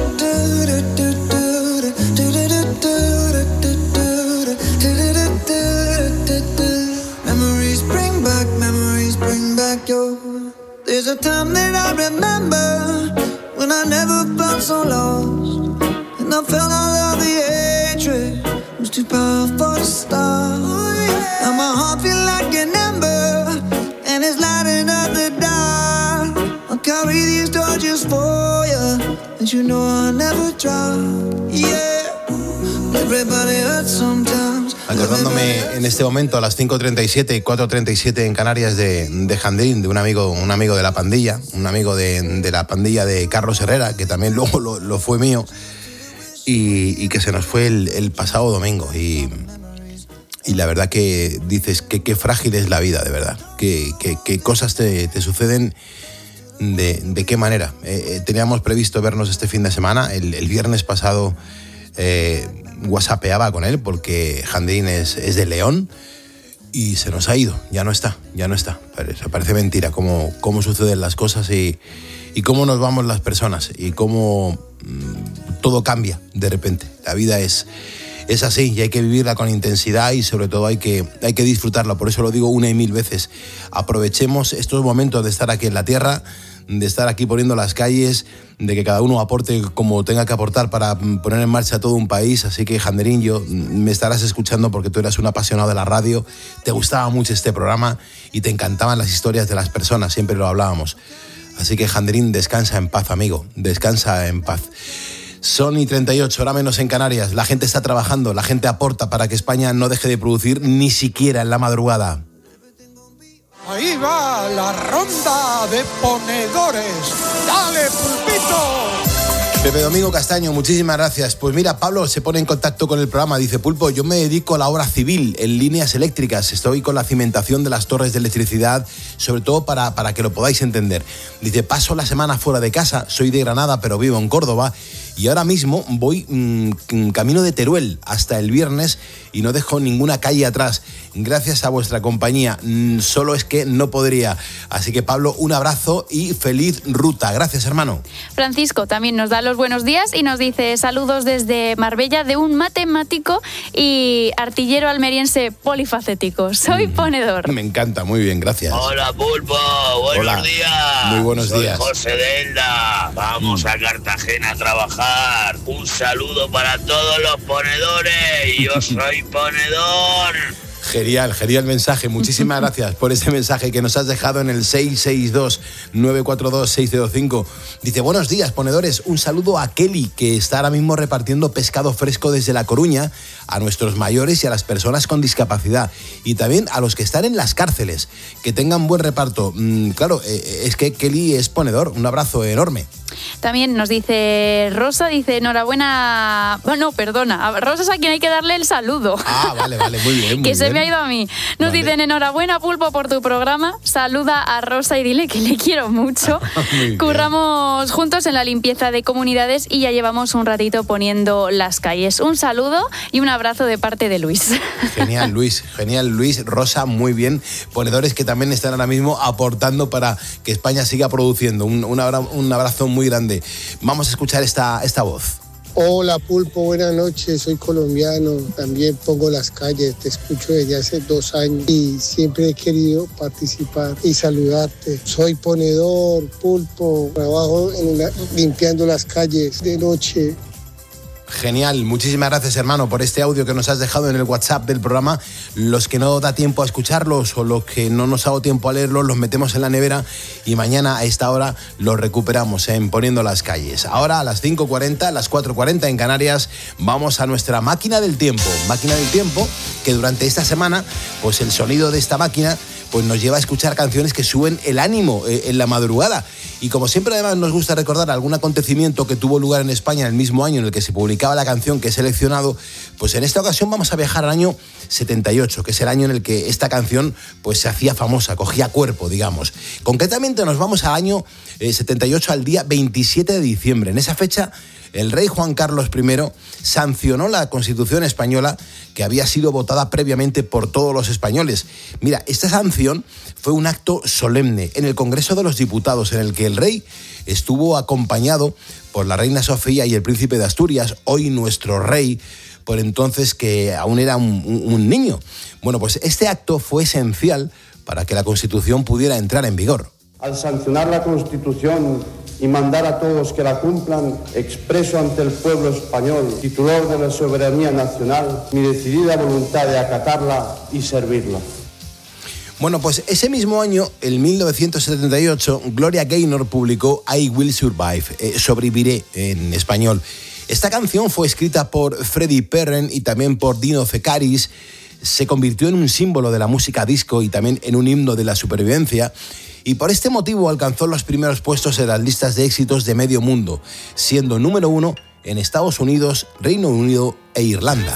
Memories bring back, memories bring back your. There's a time that I remember when I never felt so lost. And I felt all of the hatred was too powerful to stop. Now my heart feel like an ember and it's lighting up the dark. I'll carry these torches for you and you know I'll never drop. Yeah, everybody hurts sometimes. Acordándome en este momento a las cinco treinta y siete, cuatro treinta y siete en Canarias de, de Jandrín, de un amigo, un amigo de la pandilla, un amigo de, de la pandilla de Carlos Herrera, que también luego lo, lo fue mío, y, y que se nos fue el, el pasado domingo. Y, y la verdad que dices que qué frágil es la vida, de verdad. Que, que, que cosas te, te suceden, de, de qué manera. Eh, eh, teníamos previsto vernos este fin de semana, el, el viernes pasado. Eh, whatsappeaba con él porque Jandrín es, es de León y se nos ha ido, ya no está, ya no está. Parece, parece mentira cómo, cómo suceden las cosas y, y cómo nos vamos las personas y cómo mmm, todo cambia de repente. La vida es, es así y hay que vivirla con intensidad y sobre todo hay que, hay que disfrutarla. Por eso lo digo una y mil veces. Aprovechemos estos momentos de estar aquí en la tierra, de estar aquí poniendo las calles, de que cada uno aporte como tenga que aportar para poner en marcha todo un país. Así que, Jandrín, yo me estarás escuchando porque tú eras un apasionado de la radio, te gustaba mucho este programa y te encantaban las historias de las personas, siempre lo hablábamos. Así que, Jandrín, descansa en paz, amigo, descansa en paz. Son y treinta y ocho, hora menos en Canarias. La gente está trabajando, la gente aporta para que España no deje de producir ni siquiera en la madrugada. Ahí va la ronda de ponedores. ¡Dale, Pulpito! Pepe Domingo Castaño, muchísimas gracias. Pues mira, Pablo se pone en contacto con el programa. Dice, Pulpo, yo me dedico a la obra civil en líneas eléctricas. Estoy con la cimentación de las torres de electricidad, sobre todo para, para que lo podáis entender. Dice, paso la semana fuera de casa. Soy de Granada, pero vivo en Córdoba. Y ahora mismo voy mmm, camino de Teruel hasta el viernes y no dejo ninguna calle atrás. Gracias a vuestra compañía. Mm, solo es que no podría. Así que, Pablo, un abrazo y feliz ruta. Gracias, hermano. Francisco también nos da los buenos días y nos dice saludos desde Marbella de un matemático y artillero almeriense polifacético. Soy mm, ponedor. Me encanta, muy bien, gracias. Hola, Pulpo. Buenos Hola. días. Muy buenos Soy días. José Delda. Vamos mm. a Cartagena a trabajar. Un saludo para todos los ponedores. Yo soy ponedor. Genial, genial mensaje. Muchísimas gracias por ese mensaje que nos has dejado en el seis seis dos, nueve cuatro dos, seis cero cinco. Dice, buenos días, ponedores. Un saludo a Kelly, que está ahora mismo repartiendo pescado fresco desde La Coruña a nuestros mayores y a las personas con discapacidad. Y también a los que están en las cárceles. Que tengan buen reparto. Mm, claro, eh, es que Kelly es ponedor. Un abrazo enorme. También nos dice Rosa, dice enhorabuena... Bueno, perdona, Rosa es a quien hay que darle el saludo. Ah, vale, vale, muy bien, muy Que se bien. me ha ido a mí. Nos Vale. dicen enhorabuena, Pulpo, por tu programa. Saluda a Rosa y dile que le quiero mucho. Muy bien. Curramos juntos en la limpieza de comunidades y ya llevamos un ratito poniendo las calles. Un saludo y un abrazo de parte de Luis. Genial, Luis, genial, Luis, Rosa, muy bien. Ponedores que también están ahora mismo aportando para que España siga produciendo. Un, un, abra, un abrazo muy grande. Vamos a escuchar esta, esta voz. Hola Pulpo, buenas noches, soy colombiano, también pongo las calles, te escucho desde hace dos años y siempre he querido participar y saludarte. Soy ponedor, Pulpo, trabajo en una, limpiando las calles de noche. Genial, muchísimas gracias, hermano, por este audio que nos has dejado en el WhatsApp del programa. Los que no da tiempo a escucharlos o los que no nos ha dado tiempo a leerlos, los metemos en la nevera y mañana a esta hora los recuperamos en Poniendo las Calles. Ahora a las cinco cuarenta, a las cuatro cuarenta en Canarias, vamos a nuestra máquina del tiempo. Máquina del tiempo que durante esta semana, pues el sonido de esta máquina pues nos lleva a escuchar canciones que suben el ánimo eh, en la madrugada. Y como siempre además nos gusta recordar algún acontecimiento que tuvo lugar en España el mismo año en el que se publicaba la canción que he seleccionado, pues en esta ocasión vamos a viajar al año setenta y ocho, que es el año en el que esta canción pues se hacía famosa, cogía cuerpo, digamos. Concretamente nos vamos al año eh, setenta y ocho, al día veintisiete de diciembre. En esa fecha el rey Juan Carlos primero sancionó la Constitución española que había sido votada previamente por todos los españoles. Mira, esta sanción fue un acto solemne en el Congreso de los Diputados en el que el rey estuvo acompañado por la reina Sofía y el príncipe de Asturias, hoy nuestro rey, por entonces que aún era un, un, un niño. Bueno, pues este acto fue esencial para que la Constitución pudiera entrar en vigor. Al sancionar la Constitución y mandar a todos que la cumplan, expreso ante el pueblo español, titular de la soberanía nacional, mi decidida voluntad de acatarla y servirla. Bueno, pues ese mismo año, en mil novecientos setenta y ocho, Gloria Gaynor publicó I Will Survive, eh, Sobreviviré en español. Esta canción fue escrita por Freddie Perren y también por Dino Cekaris. Se convirtió en un símbolo de la música disco y también en un himno de la supervivencia. Y por este motivo alcanzó los primeros puestos en las listas de éxitos de medio mundo, siendo número uno en Estados Unidos, Reino Unido e Irlanda.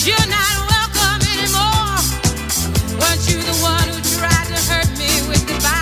You're not welcome anymore. Weren't you the one who tried to hurt me with goodbye?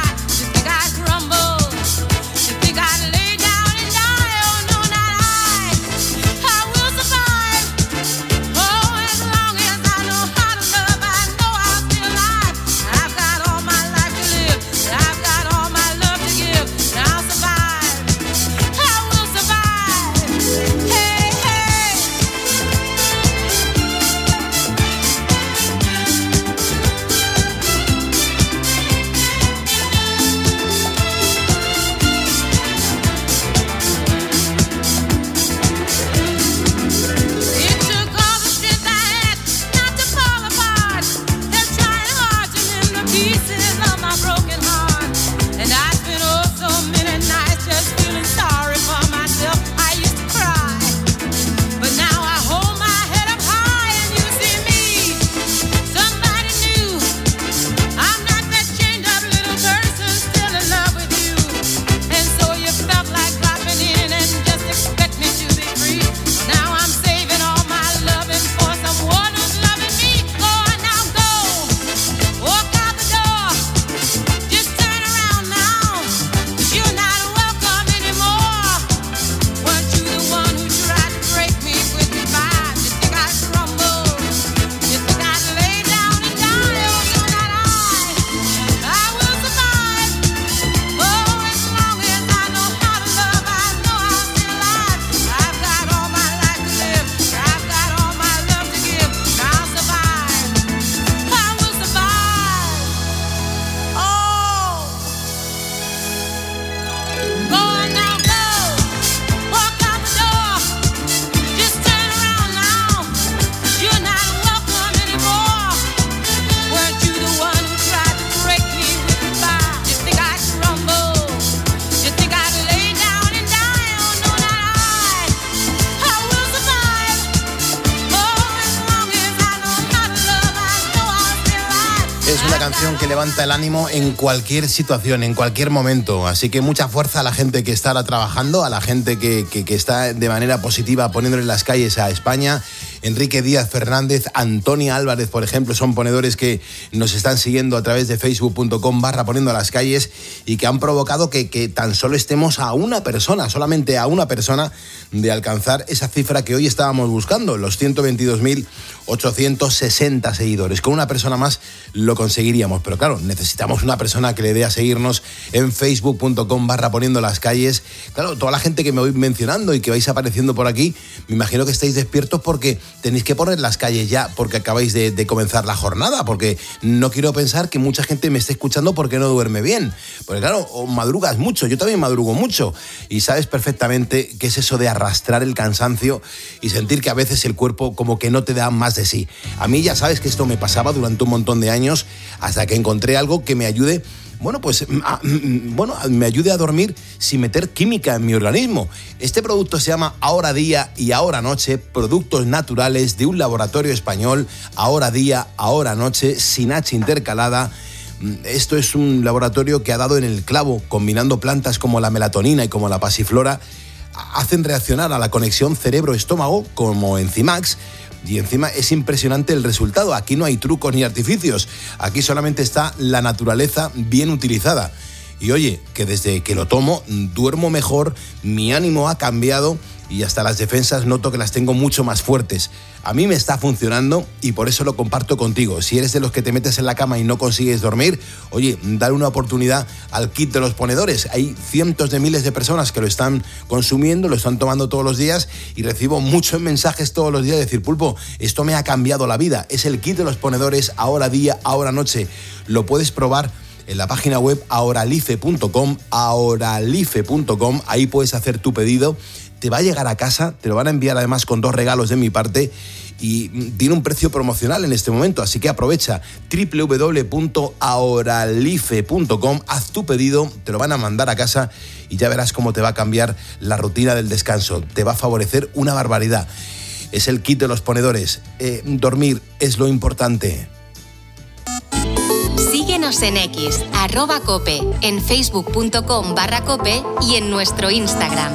canción que levanta el ánimo en cualquier situación, en cualquier momento. Así que mucha fuerza a la gente que está ahora trabajando, a la gente que, que, que está de manera positiva poniéndole en las calles a España. Enrique Díaz Fernández, Antonia Álvarez, por ejemplo, son ponedores que nos están siguiendo a través de facebook punto com barra poniendo a las calles y que han provocado que, que tan solo estemos a una persona, solamente a una persona de alcanzar esa cifra que hoy estábamos buscando, los ciento veintidós mil ochocientos sesenta seguidores. Con una persona más lo conseguiríamos, pero claro, necesitamos una persona que le dé a seguirnos en facebook punto com barra poniendo las calles. Claro, toda la gente que me voy mencionando y que vais apareciendo por aquí, me imagino que estáis despiertos porque tenéis que poner las calles ya, porque acabáis de, de comenzar la jornada, porque no quiero pensar que mucha gente me esté escuchando porque no duerme bien, porque claro, o madrugas mucho, yo también madrugo mucho, y sabes perfectamente qué es eso de arrastrar el cansancio y sentir que a veces el cuerpo como que no te da más de sí. A mí ya sabes que esto me pasaba durante un montón de años, hasta que encontré algo que me ayude, bueno, pues, a, bueno, me ayude a dormir sin meter química en mi organismo. Este producto se llama Ahora Día y Ahora Noche, productos naturales de un laboratorio español, Ahora Día, Ahora Noche, sin H intercalada. Esto es un laboratorio que ha dado en el clavo, combinando plantas como la melatonina y como la pasiflora, hacen reaccionar a la conexión cerebro-estómago como Enzimax. Y encima es impresionante el resultado. Aquí no hay trucos ni artificios. Aquí solamente está la naturaleza bien utilizada. Y oye, que desde que lo tomo duermo mejor, mi ánimo ha cambiado y hasta las defensas noto que las tengo mucho más fuertes. A mí me está funcionando y por eso lo comparto contigo. Si eres de los que te metes en la cama y no consigues dormir, oye, dale una oportunidad al kit de los ponedores. Hay cientos de miles de personas que lo están consumiendo, lo están tomando todos los días y recibo muchos mensajes todos los días de decir, Pulpo, esto me ha cambiado la vida. Es el kit de los ponedores, ahora día, ahora noche. Lo puedes probar en la página web ahoralife punto com, ahoralife punto com, ahí puedes hacer tu pedido. Te va a llegar a casa, te lo van a enviar además con dos regalos de mi parte y tiene un precio promocional en este momento, así que aprovecha doble u doble u doble u punto ahoralife punto com, haz tu pedido, te lo van a mandar a casa y ya verás cómo te va a cambiar la rutina del descanso, te va a favorecer una barbaridad. Es el kit de los ponedores, eh, dormir es lo importante. Síguenos en X, arroba cope, en facebook punto com barra cope y en nuestro Instagram.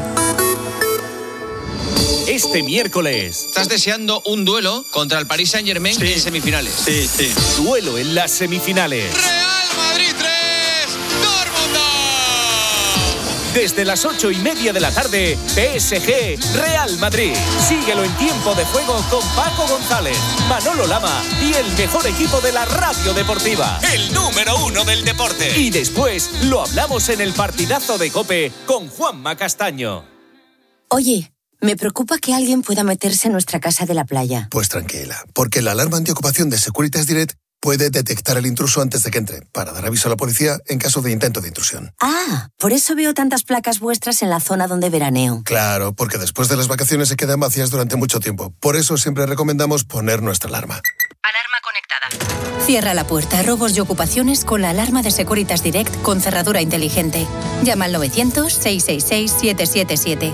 Este miércoles. ¿Estás deseando un duelo contra el Paris Saint-Germain sí. en semifinales? Sí, sí. Duelo en las semifinales. Real Madrid tres, Dortmund dos. Desde las ocho y media de la tarde, P S G Real Madrid. Síguelo en tiempo de juego con Paco González, Manolo Lama y el mejor equipo de la radio deportiva. El número uno del deporte. Y después lo hablamos en el partidazo de COPE con Juanma Castaño. Oye, me preocupa que alguien pueda meterse en nuestra casa de la playa. Pues tranquila, porque la alarma antiocupación de Securitas Direct puede detectar el intruso antes de que entre, para dar aviso a la policía en caso de intento de intrusión. Ah, por eso veo tantas placas vuestras en la zona donde veraneo. Claro, porque después de las vacaciones se quedan vacías durante mucho tiempo. Por eso siempre recomendamos poner nuestra alarma. Alarma conectada. Cierra la puerta a robos y ocupaciones con la alarma de Securitas Direct con cerradura inteligente. Llama al novecientos, seiscientos sesenta y seis, setecientos setenta y siete.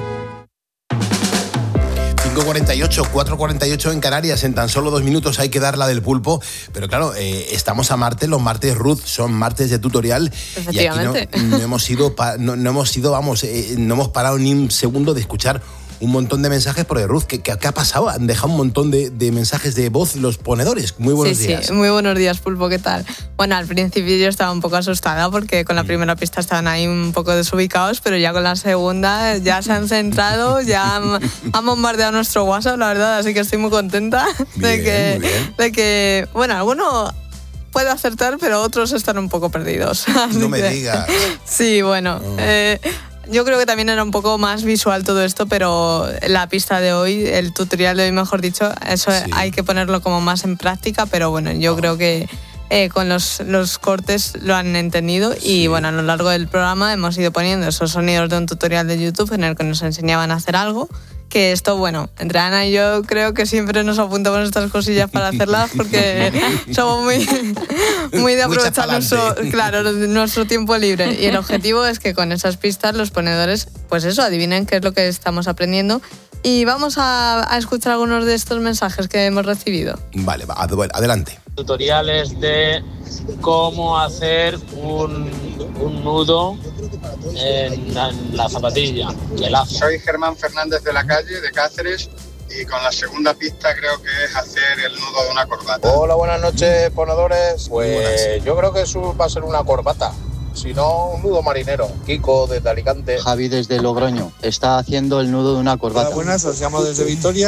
cinco cuarenta y ocho, cuatro cuarenta y ocho en Canarias, en tan solo dos minutos hay que dar la del pulpo, pero claro, eh, estamos a martes, los martes Ruth son martes de tutorial y aquí no, no hemos ido, pa, no, no hemos ido, vamos, eh, no hemos parado ni un segundo de escuchar un montón de mensajes por el Ruth. ¿Qué, qué, qué ha pasado? Han dejado un montón de, de mensajes de voz los ponedores. Muy buenos sí, días. Sí, muy buenos días, Pulpo, ¿qué tal? Bueno, al principio yo estaba un poco asustada porque con la primera pista estaban ahí un poco desubicados, pero ya con la segunda ya se han centrado, ya han, han bombardeado nuestro WhatsApp, la verdad, así que estoy muy contenta bien, de, que, muy bien. de que, bueno, alguno puede acertar, pero otros están un poco perdidos. No me que, digas. Sí, bueno, oh. eh, yo creo que también era un poco más visual todo esto, pero la pista de hoy, el tutorial de hoy, mejor dicho, eso sí. hay que ponerlo como más en práctica, pero bueno, yo oh. creo que eh, con los, los cortes lo han entendido sí. y bueno, a lo largo del programa hemos ido poniendo esos sonidos de un tutorial de YouTube en el que nos enseñaban a hacer algo. Que esto, bueno, entre Ana y yo creo que siempre nos apuntamos estas cosillas para hacerlas porque somos muy, muy de aprovechar nuestro, claro, nuestro tiempo libre. Y el objetivo es que con esas pistas los ponedores, pues eso, adivinen qué es lo que estamos aprendiendo. Y vamos a, a escuchar algunos de estos mensajes que hemos recibido. Vale, va, adelante. tutoriales de cómo hacer un, un nudo en la, en la zapatilla, de lazo. Soy Germán Fernández de la Calle, de Cáceres, y con la segunda pista creo que es hacer el nudo de una corbata. Hola, buenas noches, ponedores. Pues yo creo que eso va a ser una corbata. Si no, un nudo marinero. Kiko, desde Alicante. Javi, desde Logroño. Está haciendo el nudo de una corbata. Hola, buenas, os llamo desde Vitoria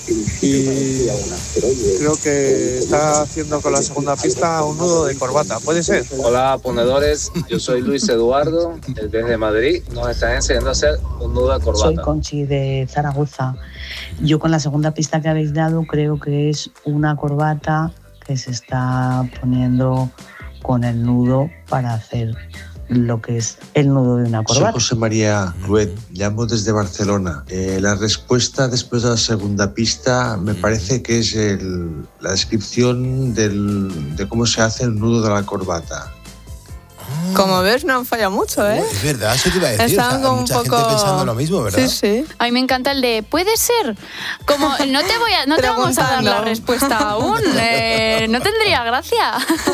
y creo que está haciendo con la segunda pista un nudo de corbata. ¿Puede ser? Hola, ponedores. Yo soy Luis Eduardo, desde Madrid. Nos están enseñando a hacer un nudo de corbata. Soy Conchi, de Zaragoza. Yo con la segunda pista que habéis dado creo que es una corbata que se está poniendo con el nudo para hacer lo que es el nudo de una corbata. Soy José María Rued, llamo desde Barcelona. Eh, la respuesta después de la segunda pista me parece que es el, la descripción del, de cómo se hace el nudo de la corbata. Como ves, no han fallado mucho, ¿eh? Es verdad, eso te iba a decir. Estaban O sea, como mucha un poco... gente pensando lo mismo, ¿verdad? Sí, sí. A mí me encanta el de, ¿puede ser? Como, no te voy a, no te vamos a dar la respuesta aún. Eh, no tendría gracia.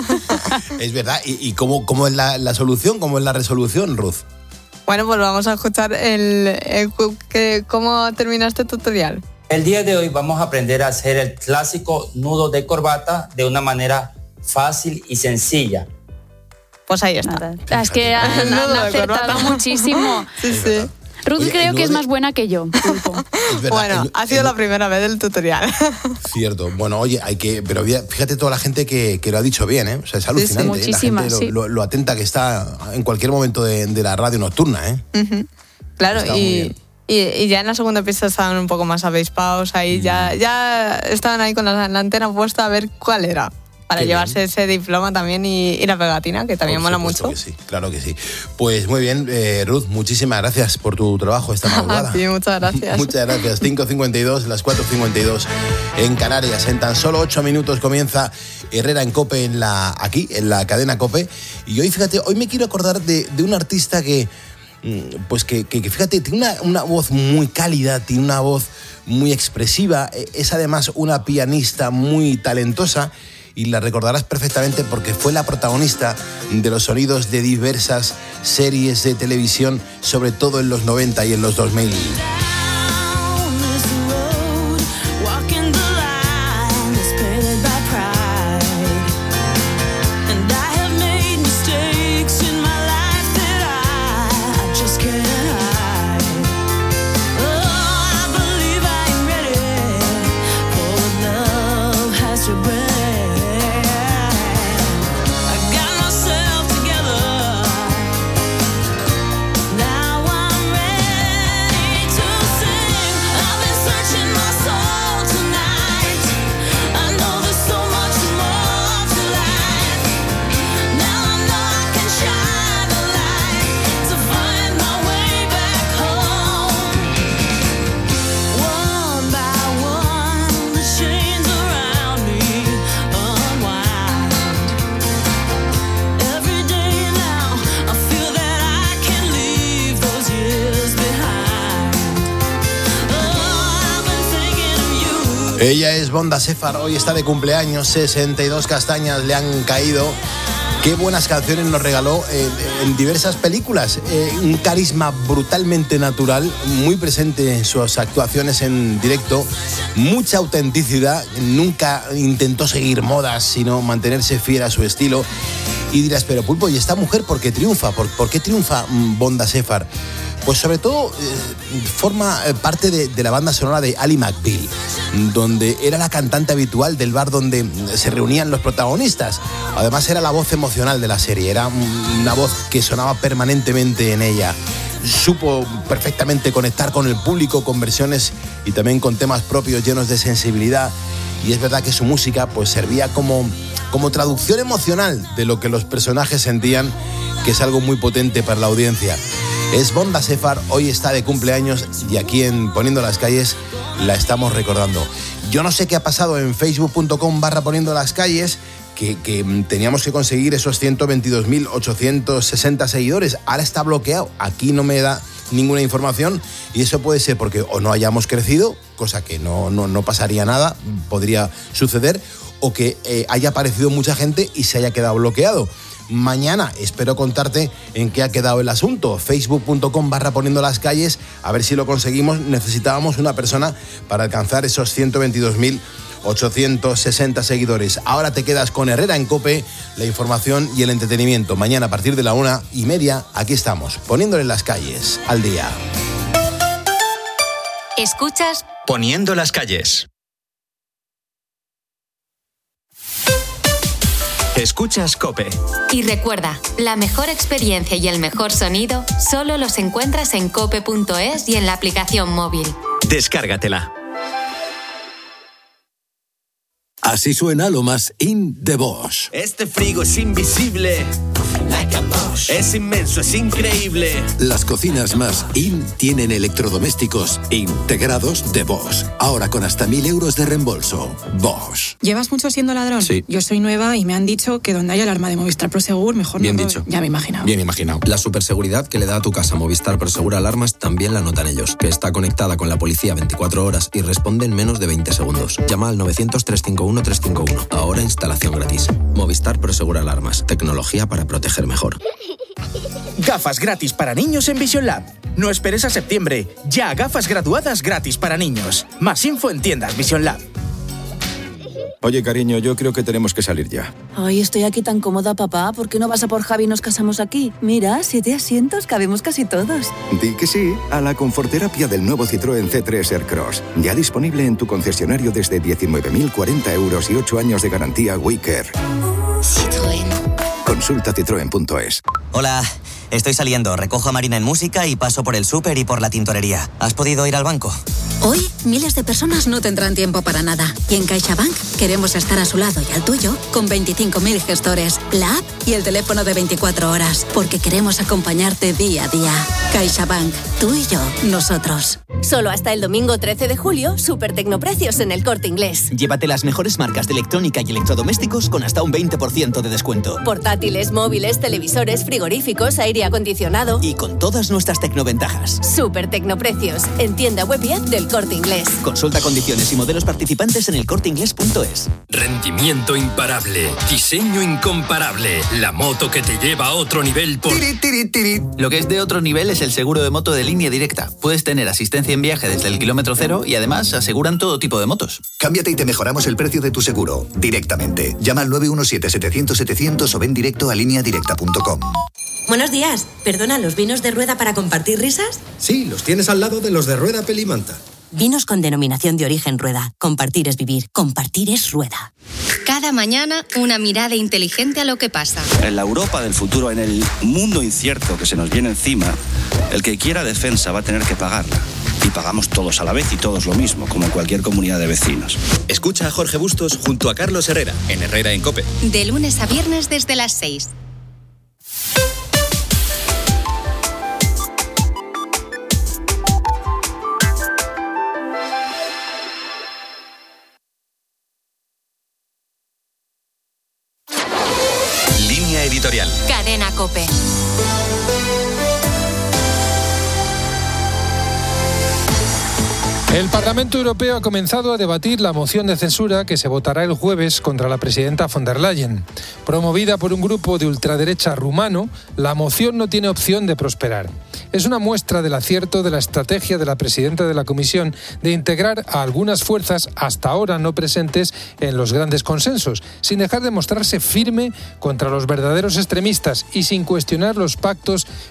Es verdad. ¿Y, y cómo, cómo es la, la solución? ¿Cómo es la resolución, Ruth? Bueno, pues vamos a escuchar el, el, el cómo termina este tutorial. El día de hoy vamos a aprender a hacer el clásico nudo de corbata de una manera fácil y sencilla. Pues ahí está. Es que han, han acertado muchísimo. Sí, sí. Ruth Oye, creo que es de... más buena que yo. Es verdad, bueno, el, ha sido el... la primera vez del tutorial. Cierto. Bueno, oye, hay que... Pero fíjate toda la gente que, que lo ha dicho bien, ¿eh? O sea, es alucinante. Sí, sí, muchísima, la gente sí. lo, lo, lo atenta que está en cualquier momento de, de la radio nocturna, ¿eh? Uh-huh. Claro, y... Y, y ya en la segunda pista estaban un poco más avispados, ahí mm. ya, ya estaban ahí con la, la antena puesta a ver cuál era, para Qué llevarse bien. Ese diploma también y, y la pegatina, que también por mola mucho. Que sí, claro que sí. Pues muy bien, eh, Ruth, muchísimas gracias por tu trabajo esta madrugada. Sí, muchas gracias. Muchas gracias. cinco cincuenta y dos, las cuatro cincuenta y dos en Canarias. En tan solo ocho minutos comienza Herrera en COPE, en la, aquí, en la cadena COPE. Y hoy, fíjate, hoy me quiero acordar de, de un artista que... Pues que, que, que fíjate, tiene una, una voz muy cálida, tiene una voz muy expresiva, es además una pianista muy talentosa y la recordarás perfectamente porque fue la protagonista de los sonidos de diversas series de televisión, sobre todo en los noventa y en los dos mil. Ella es Bonda Sefar, hoy está de cumpleaños, sesenta y dos castañas le han caído. Qué buenas canciones nos regaló eh, en diversas películas. Eh, un carisma brutalmente natural, muy presente en sus actuaciones en directo, mucha autenticidad, nunca intentó seguir modas, sino mantenerse fiel a su estilo. Y dirás, pero Pulpo, ¿y esta mujer por qué triunfa? ¿Por, por qué triunfa Bonda Sefar? Pues sobre todo eh, forma parte de, de la banda sonora de Ally McBeal, donde era la cantante habitual del bar donde se reunían los protagonistas. Además era la voz emocional de la serie, era una voz que sonaba permanentemente en ella. Supo perfectamente conectar con el público, con versiones y también con temas propios llenos de sensibilidad. Y es verdad que su música pues servía como, como traducción emocional de lo que los personajes sentían, que es algo muy potente para la audiencia. Es Bonda Sefar, hoy está de cumpleaños y aquí en Poniendo las Calles la estamos recordando. Yo no sé qué ha pasado en facebook.com barra Poniendo las Calles, que, que teníamos que conseguir esos ciento veintidós mil ochocientos sesenta seguidores. Ahora está bloqueado, aquí no me da ninguna información y eso puede ser porque o no hayamos crecido, cosa que no, no, no pasaría nada, podría suceder, o que eh, haya aparecido mucha gente y se haya quedado bloqueado. Mañana espero contarte en qué ha quedado el asunto. Facebook.com barra poniendo las calles, a ver si lo conseguimos. Necesitábamos una persona para alcanzar esos ciento veintidós mil ochocientos sesenta seguidores. Ahora te quedas con Herrera en COPE, la información y el entretenimiento. Mañana a partir de la una y media, aquí estamos, poniéndole las calles al día. Escuchas Poniendo las calles. Escuchas COPE. Y recuerda, la mejor experiencia y el mejor sonido solo los encuentras en cope punto es y en la aplicación móvil. Descárgatela. Así suena lo más in de Bosch. Este frigo es invisible. Like a Bosch. Es inmenso, es increíble. Las cocinas más in tienen electrodomésticos integrados de Bosch. Ahora con hasta mil euros de reembolso. Bosch. ¿Llevas mucho siendo ladrón? Sí. Yo soy nueva y me han dicho que donde hay alarma de Movistar Prosegur, mejor Bien no. dicho. Ya me he imaginado. Bien imaginado. La superseguridad que le da a tu casa Movistar Prosegur Alarmas también la notan ellos, que está conectada con la policía veinticuatro horas y responde en menos de veinte segundos. Llama al novecientos, trescientos cincuenta y uno, trescientos cincuenta y uno. Ahora instalación gratis. Movistar Prosegur Alarmas. Tecnología para proteger mejor. Gafas gratis para niños en Vision Lab. No esperes a septiembre. Ya gafas graduadas gratis para niños. Más info en tiendas Vision Lab. Oye, cariño, yo creo que tenemos que salir ya. Ay, estoy aquí tan cómoda, papá. ¿Por qué no vas a por Javi y nos casamos aquí? Mira, siete asientos, cabemos casi todos. Di que sí a la conforterapia del nuevo Citroën C tres Aircross. Ya disponible en tu concesionario desde diecinueve mil cuarenta euros y ocho años de garantía WeCare. Citroën. Consulta citroen punto es. Hola, estoy saliendo. Recojo a Marina en música y paso por el súper y por la tintorería. ¿Has podido ir al banco? Hoy, miles de personas no tendrán tiempo para nada. Y en CaixaBank queremos estar a su lado y al tuyo con veinticinco mil gestores, la app y el teléfono de veinticuatro horas. Porque queremos acompañarte día a día. CaixaBank, tú y yo, nosotros. Solo hasta el domingo trece de julio, super tecnoprecios en el Corte Inglés. Llévate las mejores marcas de electrónica y electrodomésticos con hasta un veinte por ciento de descuento. Portátiles, móviles, televisores, frigoríficos, aire acondicionado. Y con todas nuestras tecnoventajas. Super tecnoprecios, en tienda web y app del Corte Inglés. Consulta condiciones y modelos participantes en el corte inglés punto es. Rendimiento imparable, diseño incomparable, la moto que te lleva a otro nivel por... Tiri, tiri, tiri. Lo que es de otro nivel es el seguro de moto de Línea Directa. Puedes tener asistencia en viaje desde el kilómetro cero y además aseguran todo tipo de motos. Cámbiate y te mejoramos el precio de tu seguro directamente. Llama al nueve uno siete, setecientos, setecientos o ven directo a línea directa punto com. Buenos días. ¿Perdona, los vinos de Rueda para compartir risas? Sí, los tienes al lado de los de Rueda Pelimanta. Vinos con denominación de origen Rueda. Compartir es vivir. Compartir es Rueda. Cada mañana una mirada inteligente a lo que pasa. En la Europa del futuro, en el mundo incierto que se nos viene encima, el que quiera defensa va a tener que pagarla. Y pagamos todos a la vez y todos lo mismo, como en cualquier comunidad de vecinos. Escucha a Jorge Bustos junto a Carlos Herrera, en Herrera en COPE. De lunes a viernes desde las seis. Línea editorial. Cadena COPE. El Parlamento Europeo ha comenzado a debatir la moción de censura que se votará el jueves contra la presidenta von der Leyen. Promovida por un grupo de ultraderecha rumano, la moción no tiene opción de prosperar. Es una muestra del acierto de la estrategia de la presidenta de la Comisión de integrar a algunas fuerzas hasta ahora no presentes en los grandes consensos, sin dejar de mostrarse firme contra los verdaderos extremistas y sin cuestionar los pactos